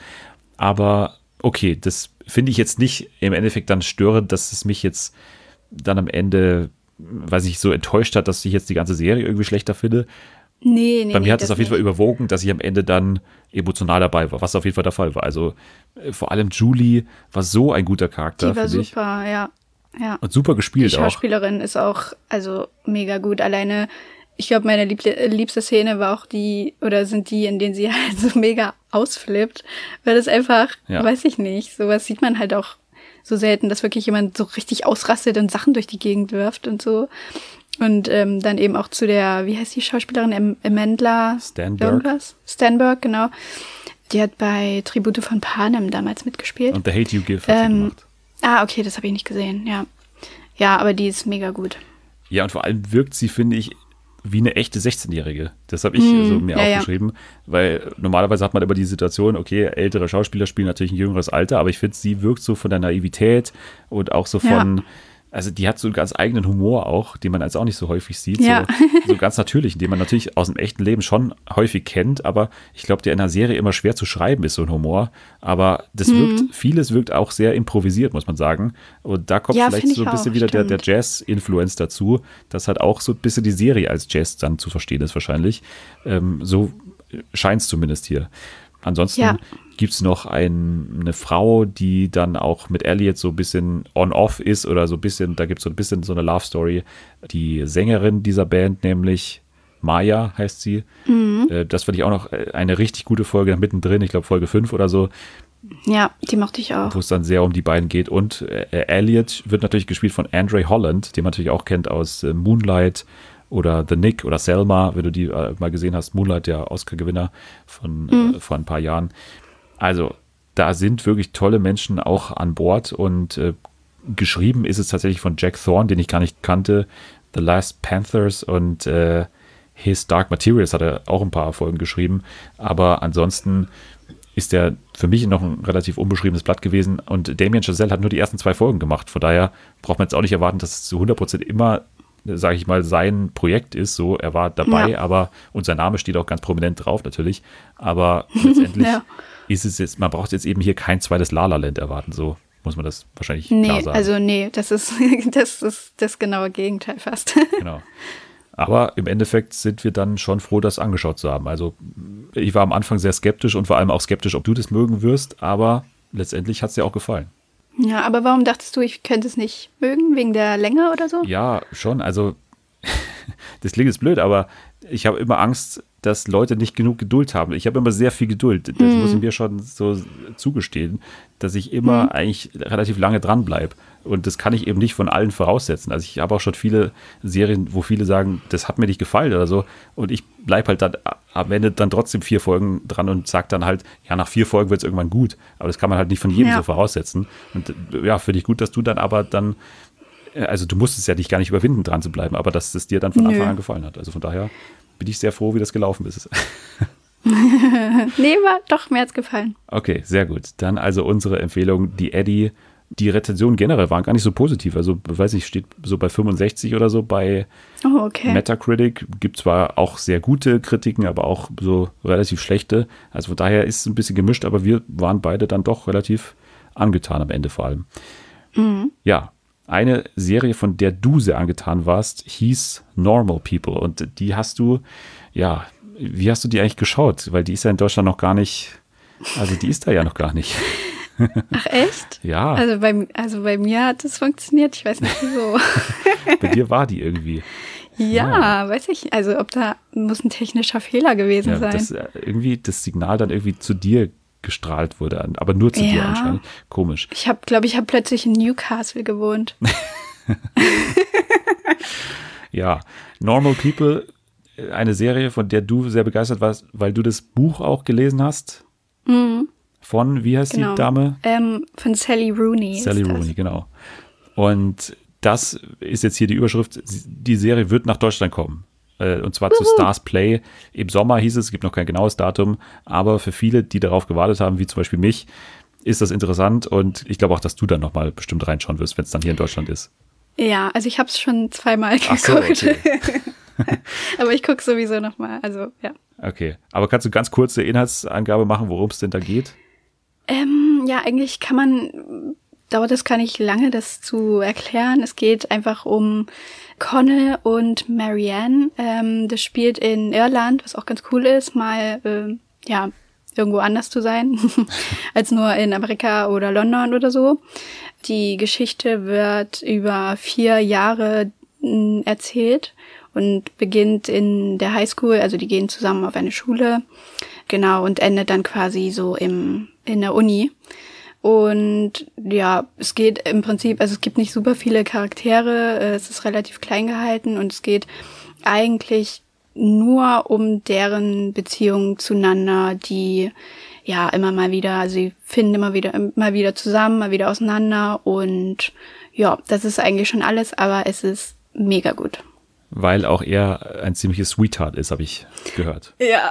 Aber okay, das finde ich jetzt nicht im Endeffekt dann störend, dass es mich jetzt dann am Ende, weiß ich, so enttäuscht hat, dass ich jetzt die ganze Serie irgendwie schlechter finde. Nee, nee, Bei mir nee, hat es auf jeden Fall nicht. überwogen, dass ich am Ende dann emotional dabei war, was auf jeden Fall der Fall war. Also äh, vor allem Julie war so ein guter Charakter, Die war finde ich. super, ja. ja. Und super Die gespielt auch. Schauspielerin ist auch, also mega gut. Alleine, ich glaube, meine liebste, liebste Szene war auch die, oder sind die, in denen sie halt so mega ausflippt. Weil das einfach, Ja. weiß ich nicht, sowas sieht man halt auch so selten, dass wirklich jemand so richtig ausrastet und Sachen durch die Gegend wirft und so. Und ähm, dann eben auch zu der, wie heißt die Schauspielerin, Am- Amandla Stanberg. irgendwas? Stanberg, genau. Die hat bei Tribute von Panem damals mitgespielt. Und The Hate You Give hat sie Ähm, gemacht. Ah, okay, das habe ich nicht gesehen, ja. Ja, aber die ist mega gut. Ja, und vor allem wirkt sie, finde ich, wie eine echte sechzehnjährige. Das habe ich Mm, also mir ja, ja. aufgeschrieben, weil normalerweise hat man immer die Situation, okay, ältere Schauspieler spielen natürlich ein jüngeres Alter, aber ich finde, sie wirkt so von der Naivität und auch so von, Ja. also die hat so einen ganz eigenen Humor auch, den man als auch nicht so häufig sieht, Ja. so, so ganz natürlich, den man natürlich aus dem echten Leben schon häufig kennt, aber ich glaube, der in einer Serie immer schwer zu schreiben ist, so ein Humor, aber das Mhm. wirkt, vieles wirkt auch sehr improvisiert, muss man sagen, und da kommt Ja, vielleicht finde so ein ich bisschen auch, wieder der, der stimmt. Jazz-Influence dazu, dass halt auch so ein bisschen die Serie als Jazz dann zu verstehen ist wahrscheinlich. Ähm, so scheint es zumindest hier. Ansonsten Ja. gibt es noch ein, eine Frau, die dann auch mit Elliot so ein bisschen on-off ist oder so ein bisschen, da gibt es so ein bisschen so eine Love-Story. Die Sängerin dieser Band, nämlich Maya heißt sie. Mhm. Äh, das fand ich auch noch eine richtig gute Folge mittendrin, ich glaube Folge fünf oder so, Ja, die mochte ich auch. wo es dann sehr um die beiden geht. Und äh, Elliot wird natürlich gespielt von Andre Holland, den man natürlich auch kennt aus äh, Moonlight oder The Nick oder Selma, wenn du die äh, mal gesehen hast. Moonlight, der Oscar-Gewinner von Mhm. äh, vor ein paar Jahren. Also da sind wirklich tolle Menschen auch an Bord und äh, geschrieben ist es tatsächlich von Jack Thorne, den ich gar nicht kannte. The Last Panthers und äh, His Dark Materials hat er auch ein paar Folgen geschrieben. Aber ansonsten ist der für mich noch ein relativ unbeschriebenes Blatt gewesen. Und Damien Chazelle hat nur die ersten zwei Folgen gemacht. Von daher braucht man jetzt auch nicht erwarten, dass es zu hundert Prozent immer, sage ich mal, sein Projekt ist. So, er war dabei, Ja. aber und sein Name steht auch ganz prominent drauf natürlich. Aber letztendlich Ja. ist es jetzt, man braucht jetzt eben hier kein zweites La La Land erwarten. So muss man das wahrscheinlich klar Nee, sagen. also nee, das ist, das ist das genaue Gegenteil fast. Genau. Aber im Endeffekt sind wir dann schon froh, das angeschaut zu haben. Also ich war am Anfang sehr skeptisch und vor allem auch skeptisch, ob du das mögen wirst, aber letztendlich hat es dir auch gefallen. Ja, aber warum dachtest du, ich könnte es nicht mögen? Wegen der Länge oder so? Ja, schon. Also das klingt jetzt blöd, aber ich habe immer Angst, dass Leute nicht genug Geduld haben. Ich habe immer sehr viel Geduld. Das Mhm. muss ich mir schon so zugestehen, dass ich immer Mhm. eigentlich relativ lange dranbleibe. Und das kann ich eben nicht von allen voraussetzen. Also ich habe auch schon viele Serien, wo viele sagen, das hat mir nicht gefallen oder so. Und ich bleibe halt dann am Ende dann trotzdem vier Folgen dran und sage dann halt, ja, nach vier Folgen wird es irgendwann gut. Aber das kann man halt nicht von jedem Ja. so voraussetzen. Und äh, ja, finde ich gut, dass du dann aber dann, äh, also du musstest ja dich gar nicht überwinden, dran zu bleiben, aber dass es dir dann von Nö. Anfang an gefallen hat. Also von daher bin ich sehr froh, wie das gelaufen ist. Nee, war doch, mir hat's gefallen. Okay, sehr gut. Dann also unsere Empfehlung, die Eddie. Die Rezensionen generell waren gar nicht so positiv. Also, weiß ich, steht so bei fünfundsechzig oder so bei Oh, okay. Metacritic. Gibt zwar auch sehr gute Kritiken, aber auch so relativ schlechte. Also von daher ist es ein bisschen gemischt, aber wir waren beide dann doch relativ angetan am Ende vor allem. Mhm. Ja, eine Serie, von der du sehr angetan warst, hieß Normal People. Und die hast du, ja, wie hast du die eigentlich geschaut? Weil die ist ja in Deutschland noch gar nicht Also die ist da ja noch gar nicht. Ach echt? Ja. Also bei, also bei mir hat es funktioniert, ich weiß nicht wieso. Bei dir war die irgendwie. Ja, ja, weiß ich. Also ob da muss ein technischer Fehler gewesen ja, sein. Dass irgendwie das Signal dann irgendwie zu dir gestrahlt wurde, aber nur zu ja. dir anscheinend. Komisch. Ich habe, glaube ich, habe plötzlich in Newcastle gewohnt. Ja, Normal People, eine Serie, von der du sehr begeistert warst, weil du das Buch auch gelesen hast. Mhm. Von, wie heißt genau. die Dame? Ähm, von Sally Rooney. Sally Rooney, genau. Und das ist jetzt hier die Überschrift, die Serie wird nach Deutschland kommen. Und zwar Uhu. zu Stars Play. Im Sommer hieß es, es gibt noch kein genaues Datum, aber für viele, die darauf gewartet haben, wie zum Beispiel mich, ist das interessant und ich glaube auch, dass du dann nochmal bestimmt reinschauen wirst, wenn es dann hier in Deutschland ist. Ja, also ich habe es schon zweimal geguckt. Ach so, okay. Aber ich gucke sowieso nochmal, also ja. Okay, aber kannst du ganz kurze Inhaltsangabe machen, worum es denn da geht? Ähm, ja, eigentlich kann man, dauert es gar nicht lange, das zu erklären. Es geht einfach um Connell und Marianne. Ähm, das spielt in Irland, was auch ganz cool ist, mal, äh, ja, irgendwo anders zu sein, als nur in Amerika oder London oder so. Die Geschichte wird über vier Jahre mh, erzählt und beginnt in der Highschool, also die gehen zusammen auf eine Schule, genau, und endet dann quasi so im in der Uni. Und ja, es geht im Prinzip, also es gibt nicht super viele Charaktere, es ist relativ klein gehalten und es geht eigentlich nur um deren Beziehungen zueinander, die ja immer mal wieder, also sie finden immer wieder, immer wieder zusammen, mal wieder auseinander und ja, das ist eigentlich schon alles, aber es ist mega gut. Weil auch er ein ziemliches Sweetheart ist, habe ich gehört. Ja.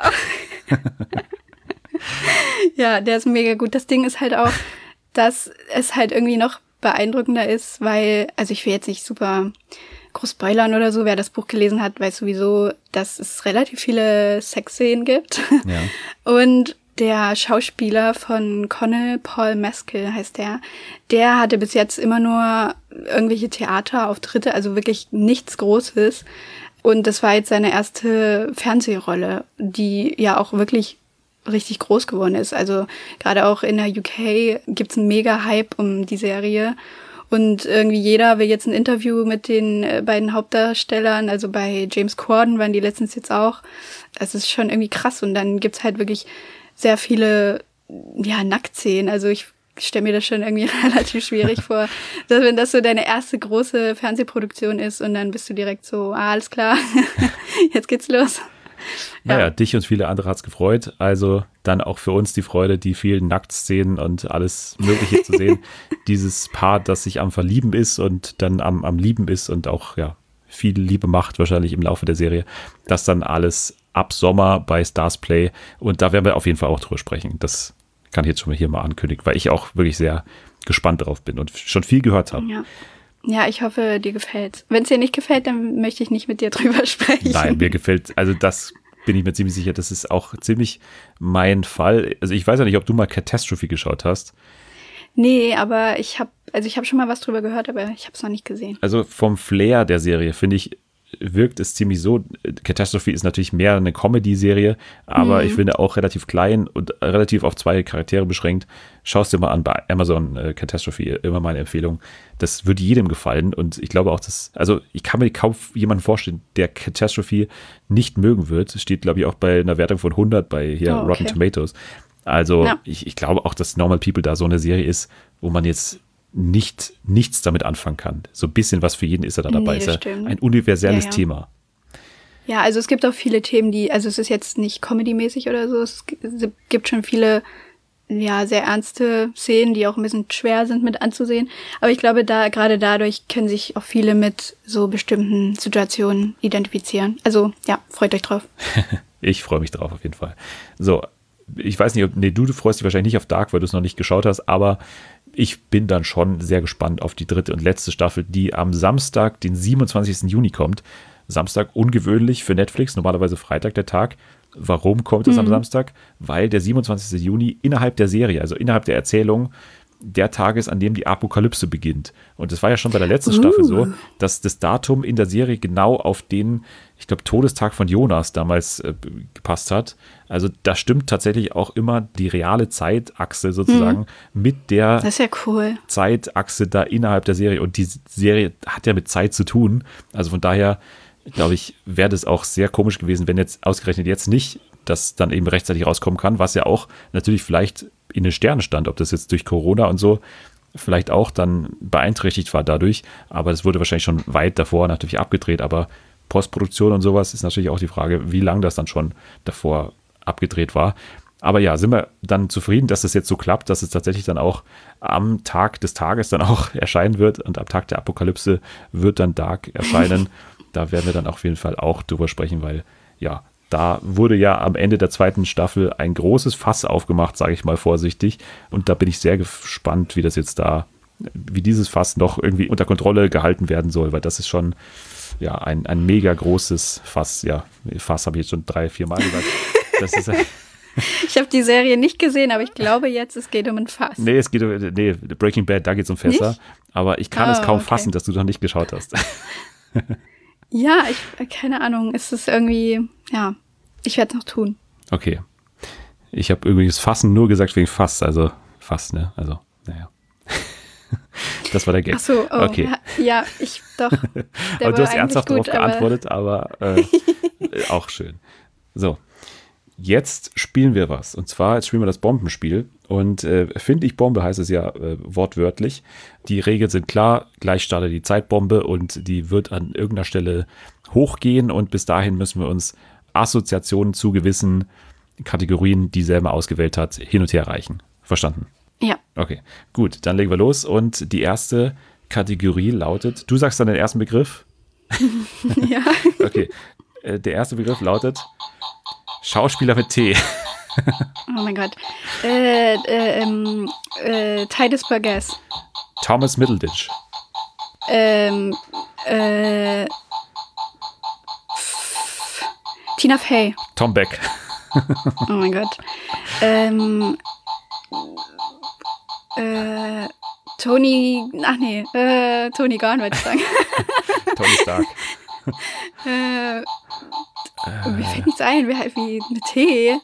Ja, der ist mega gut. Das Ding ist halt auch, dass es halt irgendwie noch beeindruckender ist, weil, also ich will jetzt nicht super groß spoilern oder so, wer das Buch gelesen hat, weiß sowieso, dass es relativ viele Sexszenen gibt. Ja. Und der Schauspieler von Connell, Paul Mescal heißt der, der hatte bis jetzt immer nur irgendwelche Theaterauftritte, also wirklich nichts Großes. Und das war jetzt seine erste Fernsehrolle, die ja auch wirklich richtig groß geworden ist. Also gerade auch in der U K gibt's einen mega Hype um die Serie. Und irgendwie jeder will jetzt ein Interview mit den beiden Hauptdarstellern. Also bei James Corden waren die letztens jetzt auch. Das ist schon irgendwie krass. Und dann gibt's halt wirklich sehr viele, ja, Nacktszenen. Also ich stelle mir das schon irgendwie relativ schwierig vor, dass wenn das so deine erste große Fernsehproduktion ist und dann bist du direkt so, ah, alles klar, jetzt geht's los. Ja. Naja, dich und viele andere hat's gefreut. Also dann auch für uns die Freude, die vielen Nacktszenen und alles Mögliche zu sehen. Dieses Paar, das sich am Verlieben ist und dann am, am Lieben ist und auch ja viel Liebe macht wahrscheinlich im Laufe der Serie. Das dann alles ab Sommer bei Stars Play. Und da werden wir auf jeden Fall auch drüber sprechen. Das kann ich jetzt schon mal hier mal ankündigen, weil ich auch wirklich sehr gespannt drauf bin und schon viel gehört habe. Ja. Ja, ich hoffe, dir gefällt's. Wenn es dir nicht gefällt, dann möchte ich nicht mit dir drüber sprechen. Nein, mir gefällt, also das bin ich mir ziemlich sicher, das ist auch ziemlich mein Fall. Also ich weiß ja nicht, ob du mal Catastrophe geschaut hast. Nee, aber ich habe, also ich habe schon mal was drüber gehört, aber ich habe es noch nicht gesehen. Also vom Flair der Serie, finde ich, wirkt es ziemlich so. Catastrophe ist natürlich mehr eine Comedy-Serie, aber mhm. ich finde auch relativ klein und relativ auf zwei Charaktere beschränkt. Schau es dir mal an bei Amazon äh, Catastrophe, immer meine Empfehlung. Das würde jedem gefallen und ich glaube auch, dass, also ich kann mir kaum jemanden vorstellen, der Catastrophe nicht mögen wird. Das steht, glaube ich, auch bei einer Wertung von hundert bei hier oh, okay. Rotten Tomatoes. Also ja. ich, ich glaube auch, dass Normal People da so eine Serie ist, wo man jetzt nicht nichts damit anfangen kann. So ein bisschen was für jeden ist er da dabei. Nee, ist ja ein universelles ja, ja. Thema. Ja, also es gibt auch viele Themen, die, also es ist jetzt nicht Comedy-mäßig oder so, es gibt schon viele, ja, sehr ernste Szenen, die auch ein bisschen schwer sind mit anzusehen. Aber ich glaube, da gerade dadurch können sich auch viele mit so bestimmten Situationen identifizieren. Also ja, freut euch drauf. Ich freue mich drauf auf jeden Fall. So, ich weiß nicht, ob, nee, du, du freust dich wahrscheinlich nicht auf Dark, weil du es noch nicht geschaut hast, aber ich bin dann schon sehr gespannt auf die dritte und letzte Staffel, die am Samstag, den siebenundzwanzigsten Juni kommt. Samstag ungewöhnlich für Netflix, normalerweise Freitag der Tag. Warum kommt es mhm. am Samstag? Weil der siebenundzwanzigsten Juni innerhalb der Serie, also innerhalb der Erzählung, der Tag ist, an dem die Apokalypse beginnt. Und das war ja schon bei der letzten uh. Staffel so, dass das Datum in der Serie genau auf den, ich glaube, Todestag von Jonas damals äh, gepasst hat. Also da stimmt tatsächlich auch immer die reale Zeitachse sozusagen mhm. mit der das ist ja cool. Zeitachse da innerhalb der Serie. Und die Serie hat ja mit Zeit zu tun. Also von daher, glaube ich, wäre das auch sehr komisch gewesen, wenn jetzt ausgerechnet jetzt nicht das dann eben rechtzeitig rauskommen kann, was ja auch natürlich vielleicht in den Sternen stand, ob das jetzt durch Corona und so vielleicht auch dann beeinträchtigt war dadurch, aber es wurde wahrscheinlich schon weit davor natürlich abgedreht, aber Postproduktion und sowas ist natürlich auch die Frage, wie lange das dann schon davor abgedreht war. Aber ja, sind wir dann zufrieden, dass es jetzt so klappt, dass es tatsächlich dann auch am Tag des Tages dann auch erscheinen wird und am Tag der Apokalypse wird dann Dark erscheinen. Da werden wir dann auf jeden Fall auch drüber sprechen, weil ja, da wurde ja am Ende der zweiten Staffel ein großes Fass aufgemacht, sage ich mal vorsichtig. Und da bin ich sehr gespannt, wie das jetzt da, wie dieses Fass noch irgendwie unter Kontrolle gehalten werden soll, weil das ist schon ja ein, ein mega großes Fass. Ja, Fass habe ich jetzt schon drei, vier Mal gesagt. Das ist ich habe die Serie nicht gesehen, aber ich glaube jetzt, es geht um ein Fass. Nee, es geht um nee, Breaking Bad, da geht es um Fässer. Nicht? Aber ich kann oh, es kaum okay. fassen, dass du noch nicht geschaut hast. Ja, ich, keine Ahnung, es ist irgendwie, ja, ich werde es noch tun. Okay. Ich habe übrigens Fassen nur gesagt wegen Fass, also Fass, ne, also, naja. Das war der Gag. Ach so, oh, okay. Ja, ja, ich doch. Aber du hast ernsthaft darauf geantwortet, aber, aber äh, auch schön. So, jetzt spielen wir was. Und zwar, jetzt spielen wir das Bombenspiel. Und äh, finde ich Bombe heißt es ja äh, wortwörtlich. Die Regeln sind klar, gleich startet die Zeitbombe und die wird an irgendeiner Stelle hochgehen und bis dahin müssen wir uns Assoziationen zu gewissen Kategorien, die Selma ausgewählt hat, hin und her reichen. Verstanden? Ja. Okay, gut, dann legen wir los und die erste Kategorie lautet, du sagst dann den ersten Begriff? Ja. Okay, äh, der erste Begriff lautet Schauspieler mit T. Oh mein Gott. Äh, äh, ähm, äh, Titus Burgess. Thomas Middleditch. Ähm, äh, Tina Fey. Tom Beck. Oh mein Gott. Ähm, äh, Tony, ach nee, äh, Tony Garn wollte ich sagen. Tony Stark. äh, äh, mir fällt nichts ein, wie, wie mit T.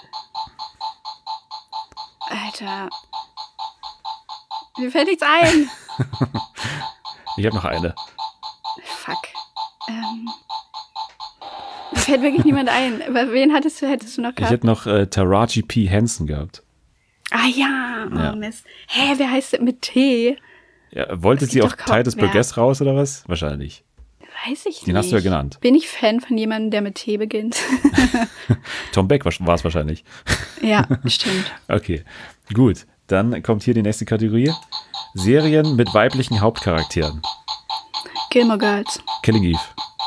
Alter. Mir fällt nichts ein. Ich habe noch eine. Fuck. Ähm, mir fällt wirklich niemand ein. Aber wen hattest du, hättest du noch gehabt? Ich hätte noch äh, Taraji P. Henson gehabt. Ah ja, oh ja. Mist. Hä, wer heißt denn mit T? Ja, wollte sie auf Titus Burgess raus oder was? Wahrscheinlich. Weiß ich Den nicht. Den hast du ja genannt. Bin ich Fan von jemandem, der mit T beginnt? Tom Beck war es wahrscheinlich. Ja, stimmt. Okay, gut. Dann kommt hier die nächste Kategorie. Serien mit weiblichen Hauptcharakteren. Gilmore Girls. Killing Eve.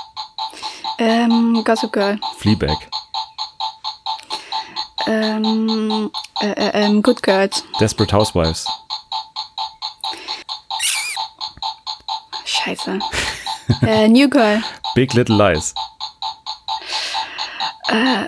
Ähm, Gossip Girl. Fleabag. Ähm, äh, äh, ähm, Good Girls. Desperate Housewives. Scheiße. äh, New Girl. Big Little Lies. Äh, ähm,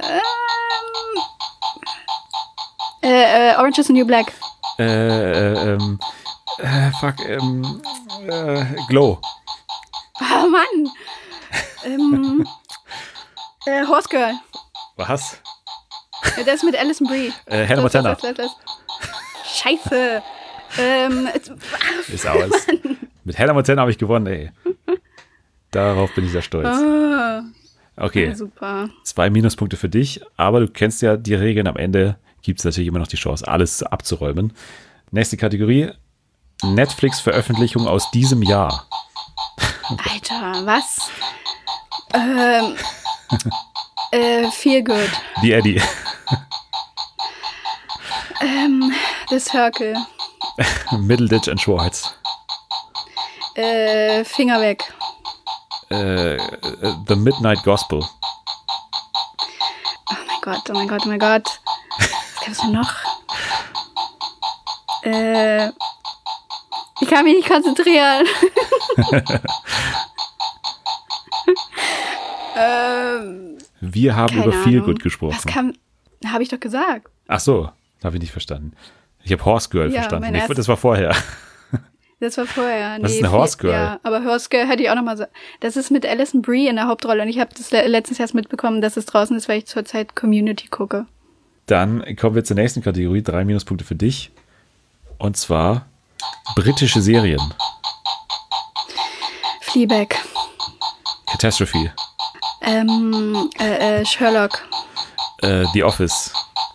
äh, äh, Orange is the New Black. Äh, äh, ähm, äh, fuck, ähm, äh, Glow. Oh Mann. ähm, äh, Horse Girl. Was? Ja, der ist mit Alison Brie. Äh, Hannah Montana. Das, das, das, das. Scheiße. Ähm, ist aus. Mann. Mit Hannah Montana habe ich gewonnen, ey. Darauf bin ich sehr stolz. Oh. Okay. Ja, super. Zwei Minuspunkte für dich, aber du kennst ja die Regeln. Am Ende gibt es natürlich immer noch die Chance, alles abzuräumen. Nächste Kategorie. Netflix-Veröffentlichung aus diesem Jahr. Alter, was? ähm, äh, Feel Good. Die Eddie. ähm, The Circle. Middleditch and Schwartz. Äh, Finger weg. Äh, The Midnight Gospel. Oh mein Gott, oh mein Gott, oh mein Gott. Was gibt's denn noch? Äh, ich kann mich nicht konzentrieren. ähm, Wir haben über Feel Good gesprochen. Was kam, habe ich doch gesagt. Ach so, habe ich nicht verstanden. Ich habe Horse Girl Ja, verstanden. mein Ich, erst- das war vorher. Das war vorher. Was ist Nee, eine Horse viel- Girl? Ja, aber Horse Girl hätte ich auch nochmal so. Das ist mit Alison Brie in der Hauptrolle und ich habe das le- letztens erst mitbekommen, dass es draußen ist, weil ich zurzeit Community gucke. Dann kommen wir zur nächsten Kategorie. Drei Minuspunkte für dich. Und zwar britische Serien. Fleabag. Catastrophe. Ähm, äh, äh, Sherlock. Äh, The Office.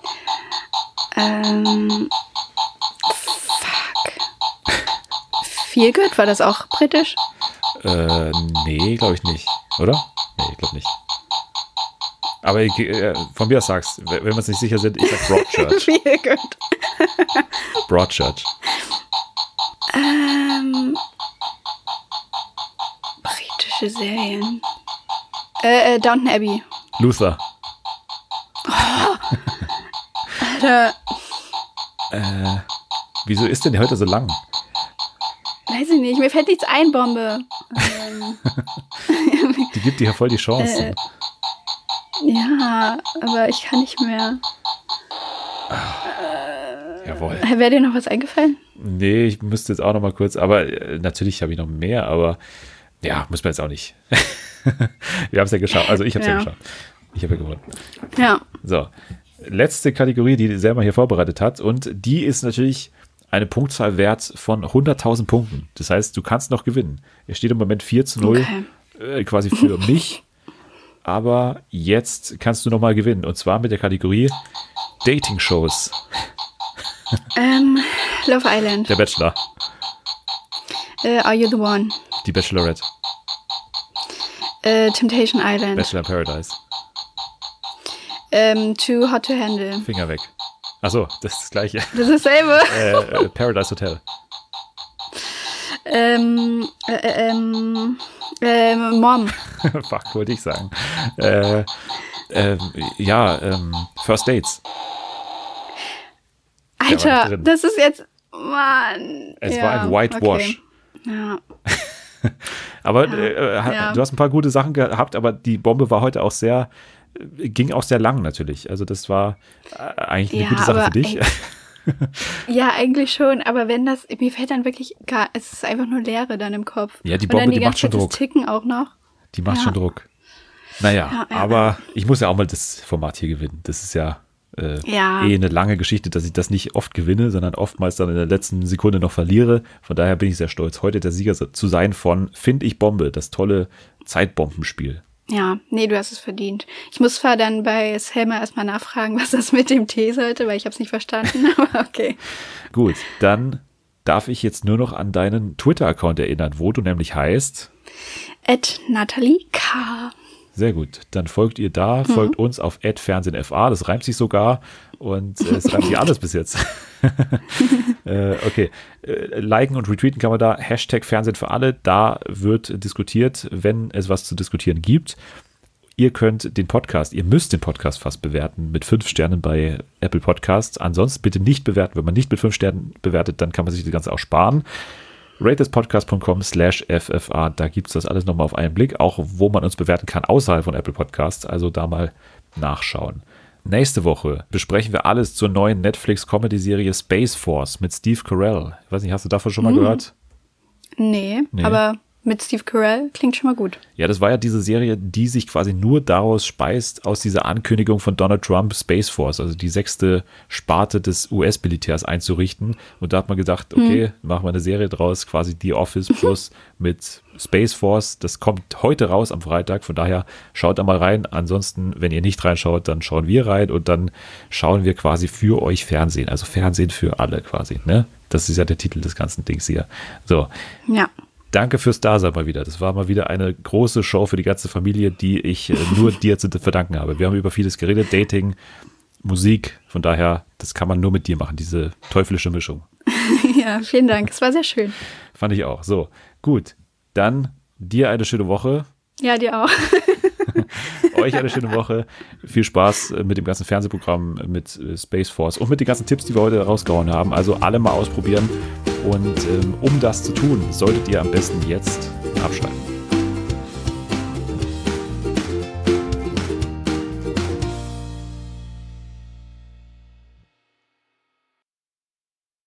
Ähm, fuck. Feel Good, war das auch britisch? Äh, nee, glaube ich nicht. Oder? Nee, ich glaube nicht. Aber ich, äh, von mir aus sagst, wenn wir uns nicht sicher sind, ich sag Broadchurch. Feel Good. Broadchurch. Ähm, britische Serien. Äh, äh, Downton Abbey. Luther. Alter, Äh, wieso ist denn heute so lang? weiß ich nicht, mir fällt nichts ein, Bombe. Ähm, Die gibt dir ja voll die Chance. Äh, ja, aber ich kann nicht mehr. Jawohl. Wäre dir noch was eingefallen? Nee, ich müsste jetzt auch noch mal kurz, aber äh, natürlich habe ich noch mehr, aber ja, muss man jetzt auch nicht. Wir haben es ja geschafft. Also ich habe es ja. Ja. geschafft. Ich habe ja gewonnen. Ja. So, letzte Kategorie, die Selma hier vorbereitet hat, und die ist natürlich eine Punktzahl wert von hunderttausend Punkten. Das heißt, du kannst noch gewinnen. Es steht im Moment vier zu null Okay. äh, quasi für mich, aber jetzt kannst du noch mal gewinnen, und zwar mit der Kategorie Dating-Shows. Ähm, Love Island. Der Bachelor, Äh, Are You the One? die Bachelorette, Äh, Temptation Island. Bachelor in Paradise, Ähm, Too Hot to Handle. Finger weg. Achso, das ist das Gleiche. Das ist dasselbe. äh, äh, Paradise Hotel. Ähm, äh, äh, ähm, ähm, Mom. Fuck, wollte ich sagen. Äh, ähm, ja, ähm, First Dates. war Alter, nicht drin. das ist jetzt, Mann. Es ja, war ein Whitewash. Okay. Ja. Aber Ja, äh, ha- ja. du hast ein paar gute Sachen gehabt, aber die Bombe war heute auch sehr, äh, ging auch sehr lang natürlich. Also das war äh, eigentlich eine Ja, gute Sache aber, für dich. ey, Ja, eigentlich schon, aber wenn das, mir fällt dann wirklich gar, es ist einfach nur Leere dann im Kopf. Ja, die Und Bombe, dann die, die ganze macht schon Zeit Druck. Das Ticken auch noch. Die macht Ja. schon Druck. Naja, Ja, ja, aber ich muss ja auch mal das Format hier gewinnen. Das ist ja, äh, Ja. eh eine lange Geschichte, dass ich das nicht oft gewinne, sondern oftmals dann in der letzten Sekunde noch verliere. Von daher bin ich sehr stolz, heute der Sieger zu sein von Find ich Bombe, das tolle Zeitbombenspiel. Ja, nee, du hast es verdient. Ich muss zwar dann bei Selma erstmal nachfragen, was das mit dem T sollte, weil ich habe es nicht verstanden, aber okay. Gut, dann darf ich jetzt nur noch an deinen Twitter-Account erinnern, wo du nämlich heißt. At Nathalie K. Sehr gut, dann folgt ihr da, folgt uns auf at fernsehenfa, das reimt sich sogar und äh, es reimt sich alles bis jetzt. äh, okay, äh, liken und retweeten kann man da, Hashtag Fernsehen für alle, da wird diskutiert, wenn es was zu diskutieren gibt. Ihr könnt den Podcast, ihr müsst den Podcast fast bewerten mit fünf Sternen bei Apple Podcasts, ansonsten bitte nicht bewerten, wenn man nicht mit fünf Sternen bewertet, dann kann man sich das Ganze auch sparen. ratespodcast.com slash ffa, da gibt es das alles nochmal auf einen Blick, auch wo man uns bewerten kann außerhalb von Apple Podcasts, also da mal nachschauen. Nächste Woche besprechen wir alles zur neuen Netflix-Comedy-Serie Space Force mit Steve Carell. Ich weiß nicht, hast du davon schon mal Mhm. gehört? Nee, Nee. aber mit Steve Carell klingt schon mal gut. Ja, das war ja diese Serie, die sich quasi nur daraus speist, aus dieser Ankündigung von Donald Trump, Space Force, also die sechste Sparte des U S-Militärs einzurichten. Und da hat man gedacht, okay, machen wir eine Serie draus, quasi The Office plus mit Space Force. Das kommt heute raus am Freitag, von daher schaut da mal rein. Ansonsten, wenn ihr nicht reinschaut, dann schauen wir rein und dann schauen wir quasi für euch Fernsehen, also Fernsehen für alle quasi, ne? Das ist ja der Titel des ganzen Dings hier. So. Ja. Danke fürs Dasein mal wieder. Das war mal wieder eine große Show für die ganze Familie, die ich äh, nur dir zu verdanken habe. Wir haben über vieles geredet, Dating, Musik. Von daher, das kann man nur mit dir machen, diese teuflische Mischung. Ja, vielen Dank. Es war sehr schön. Fand ich auch. So, gut. Dann dir eine schöne Woche. Ja, dir auch. Euch eine schöne Woche. Viel Spaß mit dem ganzen Fernsehprogramm, mit Space Force und mit den ganzen Tipps, die wir heute rausgehauen haben. Also alle mal ausprobieren. Und ähm, um das zu tun, solltet ihr am besten jetzt abschalten.